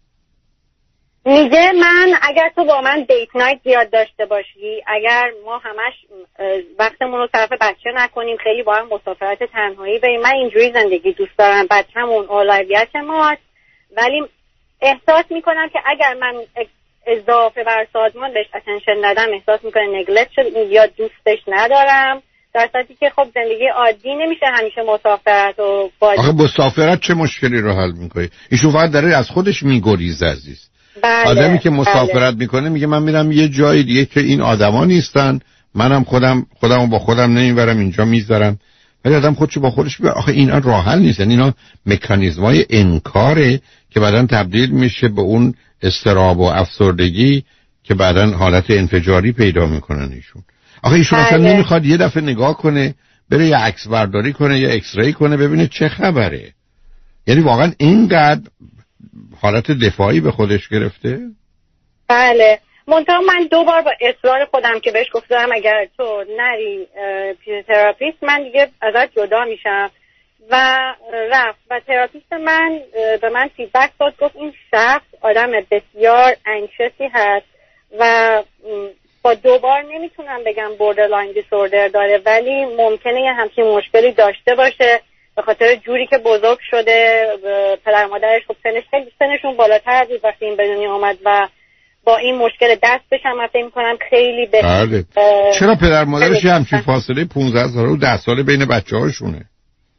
میگه من اگر تو با من دیت نایت زیاد داشته باشی، اگر ما همش وقتمون رو صرف بچه نکنیم، خیلی با هم مسافرت تنهایی بریم، من اینجوری زندگی دوست دارم، بچه‌مون اولویت ماست، ولی احساس میکنم که اگر من اضافه بر سازمان بهش اتنشن ندم، احساس میکنه نگلکت شد یا دوستش ندارم، در صورتی که خب زندگی عادی نمیشه همیشه مسافرت و آخه مسافرت چه مشکلی رو حل میکنه؟ ایشون فقط داره از خودش میگریزه عزیز. بله، آدمی که مسافرت میکنه میگه من میرم یه جای دیگه که این آدما نیستن، منم خودمو با خودم نمیبرم اینجا میذارم، ولی آدم خودشو با خودش میبره. آخه اینا راه حل نیستن، اینا مکانیزمای انکاره که بعدن تبدیل میشه به اون اضطراب و افسردگی که بعدن حالت انفجاری پیدا میکنن ایشون. آخه ایشون اصلا نمیخواد یه دفعه نگاه کنه، بره یه عکس برداری کنه یا ایکس ری کنه ببینه چه خبره. یعنی واقعا اینقدر حالت دفاعی به خودش گرفته؟ بله. منتها من 2 بار با اصرار خودم که بهش گفتم اگر تو نری فیزیوتراپیست من دیگه ازت جدا میشم و رفت و تراپیست من به من فیدبک داد، گفت این شخص آدم بسیار انکشسی هست و با 2 بار نمیتونم بگم بوردرلاین دیسوردر داره، ولی ممکنه یه همچین مشکلی داشته باشه به خاطر جوری که بزرگ شده. پدر مادرش خب سنشون بالاتر بود وقتی این به دنیا آمد و با این مشکل دستش هم من فکر می‌کنم خیلی بله. چرا پدر مادرش همچین فاصله 15 ساله و 10 ساله بین بچه‌هاشونه؟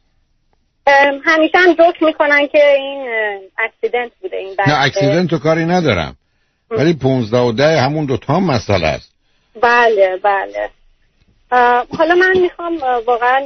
همیشه هم جوک میکنن که این اکسیدنت بوده این بچه. نه اکسیدنت رو کاری ندارم، ولی 15 و 10 همون 2 تا مسئله است. بله. حالا من میخوام واقعا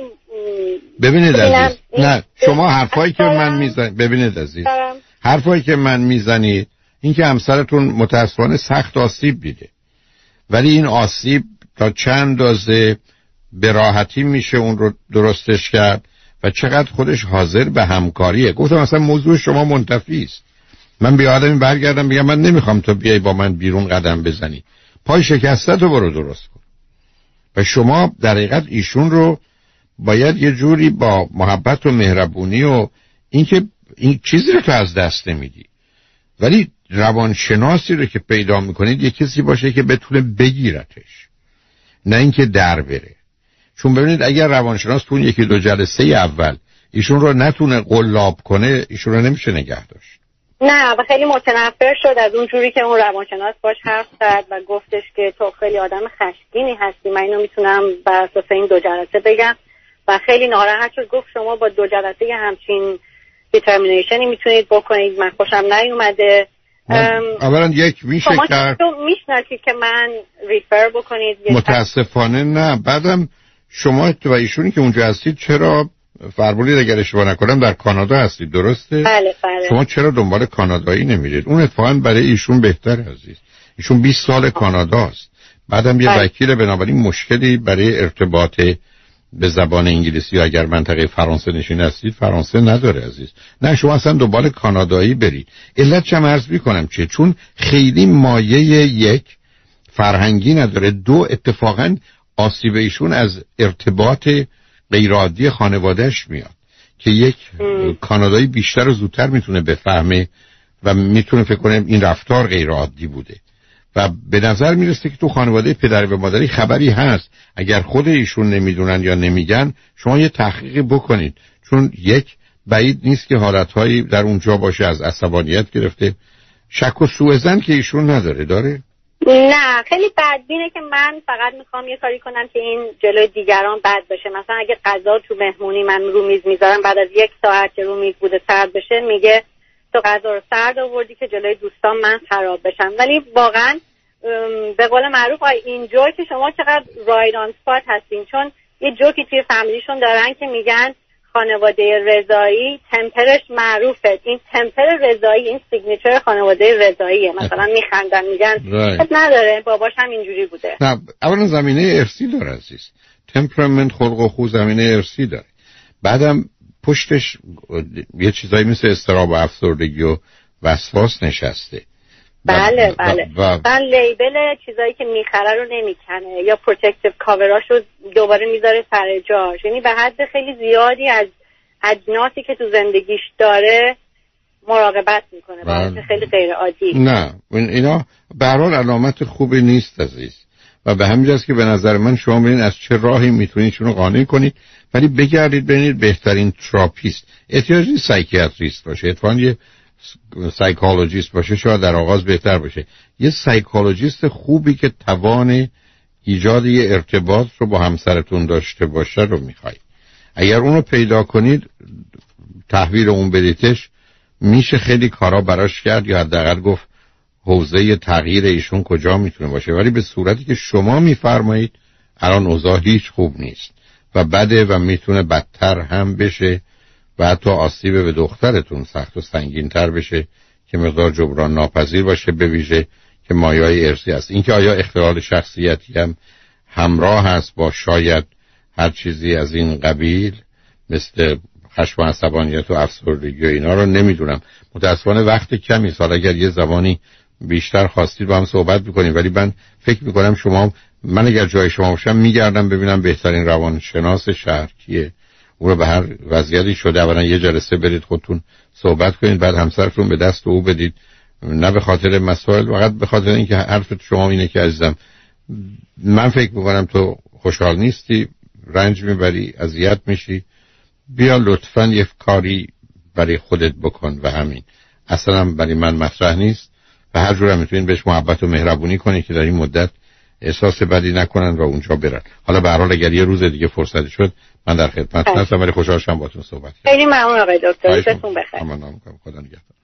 ببینید عزیز، نه شما حرفایی که من میزنید، ببینید عزیز، حرفایی که من میزنید این که همسرتون متاسفانه سخت آسیب دیده، ولی این آسیب تا چند اندازه به راحتی میشه اون رو درستش کرد و چقدر خودش حاضر به همکاریه. گفتم مثلا موضوع شما منتفی است، من به آدمی برگردم بگم من نمیخوام تو بیای با من بیرون قدم بزنی، پای شکسته تو برو درست کن. و شما در حقیقت ایشون رو باید یه جوری با محبت و مهربونی و اینکه این چیزی رو تو از دست نمیدی، ولی روانشناسی رو که پیدا میکنید یه کسی باشه که بتونه بگیرتش، نه اینکه در بره. چون ببینید اگر روانشناس تو 1-2 جلسه اول ایشون رو نتونه قلاب کنه، ایشون رو نمیشه نگه داشت. نه و خیلی متنفر شد از اون جوری که اون روانشناس باش حرف زد و گفتش که تو خیلی آدم خشمگینی هستی، من اینو میتونم بر اساس این 2 جلسه بگم و خیلی ناراحت شد. گفت شما با 2 جلسه همچین دیترمینیشنی میتونید بکنید، من خوشم نیومده. اولا یک میشه کرد شما میشناسید که من ریفر بکنید؟ متاسفانه نه. بعدم شما و ایشونی که اونجا هستید چرا فرمودید اگر اشتباه نکنم در کانادا هستید درسته؟ بله. شما چرا دنبال کانادایی نمیرید؟ اون اتفاقا برای ایشون بهتره عزیز. ایشون 20 سال کاناداست، بعدم یه وکیل، بنابراین مشکلی برای ارتباط به زبان انگلیسی یا اگر منطقه فرانسه نشین هستید فرانسه نداره عزیز. نه شما اصلا دنبال کانادایی برید. علت چم عرض میکنم چیه؟ چون خیلی مایه 1 فرهنگی نداره، 2 اتفاقا آسیب ایشون از ارتباط غیرعادی خانوادهش میاد که یک کانادایی بیشتر و زودتر میتونه بفهمه و میتونه فکر کنه این رفتار غیرعادی بوده و به نظر میرسه که تو خانواده پدر و مادری خبری هست. اگر خود ایشون نمیدونن یا نمیگن شما یه تحقیق بکنید، چون 1 بعید نیست که حالتهایی در اونجا باشه از عصبانیت گرفته. شک و سوءظن که ایشون نداره داره؟ نه خیلی بدبینه که من فقط میخوام یه کاری کنم که این جلوی دیگران بد بشه. مثلا اگه غذا تو مهمونی من رو میز میذارم، بعد از 1 ساعت که رو میز بوده سرد بشه میگه تو غذا رو سرد آوردی که جلوی دوستان من خراب بشم. ولی واقعا به قول معروف این جوی که شما چقدر راید آن سپات هستین، چون یه جوکی توی فامیلیشون دارن که میگن خانواده رضایی تمپرش معروفه. این تمپر رضایی، این سیگنیچر خانواده رضاییه. مثلا میخندن میگن نداره باباش هم اینجوری بوده. نه، اولا زمینه ارثی داره عزیز. تمپرامنت، خلق و خو زمینه ارثی داره. بعدم پشتش یه چیزایی مثل اضطراب و افسردگی و وسواس نشسته. بله و لیبل چیزایی که میخره رو نمیکنه یا پروتکتیو کاوراشو دوباره میذاره سر جاش. یعنی به حد خیلی زیادی از اجناسی که تو زندگیش داره مراقبت میکنه. باعث خیلی غیر عادی. نه اینا به هر حال علامت خوبی نیست عزیز. و به همین جاست که به نظر من شما ببینید از چه راهی میتونید شونو قانع کنید، ولی بگردید ببینید بهترین تراپیست. احتیاج نیست سایکیاتریست باشه، اتفاقاً یه سایکولوژیست باشه شاید در آغاز بهتر باشه. یه سایکولوژیست خوبی که توان ایجاد یه ارتباط رو با همسرتون داشته باشه رو میخواید. اگر اونو پیدا کنید تحویل اون بدیتش، میشه خیلی کارا براش کرد یا حداقل گفت حوزه تغییر ایشون کجا میتونه باشه. ولی به صورتی که شما میفرمایید الان اوضاع هیچ خوب نیست و بده و میتونه بدتر هم بشه و حتی آسیب به دخترتون سخت و سنگین تر بشه که مقدار جبران ناپذیر باشه، به ویژه که مایه‌های ارثی است. اینکه آیا اختلال شخصیتی هم همراه هست با شاید هر چیزی از این قبیل مثل خشم و عصبانیت و افسردگی و اینا رو نمیدونم. متأسفانه وقت کمی است. اگر یه زمانی بیشتر خواستید با هم صحبت بکنیم، ولی من فکر میکنم من اگر جای شما باشم میگردم ببینم بهترین روانشناس شهر کیه، او رو به هر وضعیتی شده اولا یه جلسه برید خودتون صحبت کنید، بعد همسرتون به دست او بدید. نه به خاطر مسائل، فقط به خاطر اینکه حرف شما اینه که عزیزم من فکر میکنم تو خوشحال نیستی، رنج میبری، اذیت میشی، بیا لطفاً یه کاری برای خودت بکن و همین. اصلا برای من مطرح نیست و هر جور هم میتونین بهش محبت و مهربونی کنی که در این مدت احساس بدی نکنن و اونجا برن. حالا به هر حال اگر یه روز دیگه فرصتی شد من در خدمت هستم، ولی خوشحال شدم باهاتون صحبت کردم. خیلی ممنون آقای دکتر. روزتون بخیر. ممنونم. خدا نگهدار.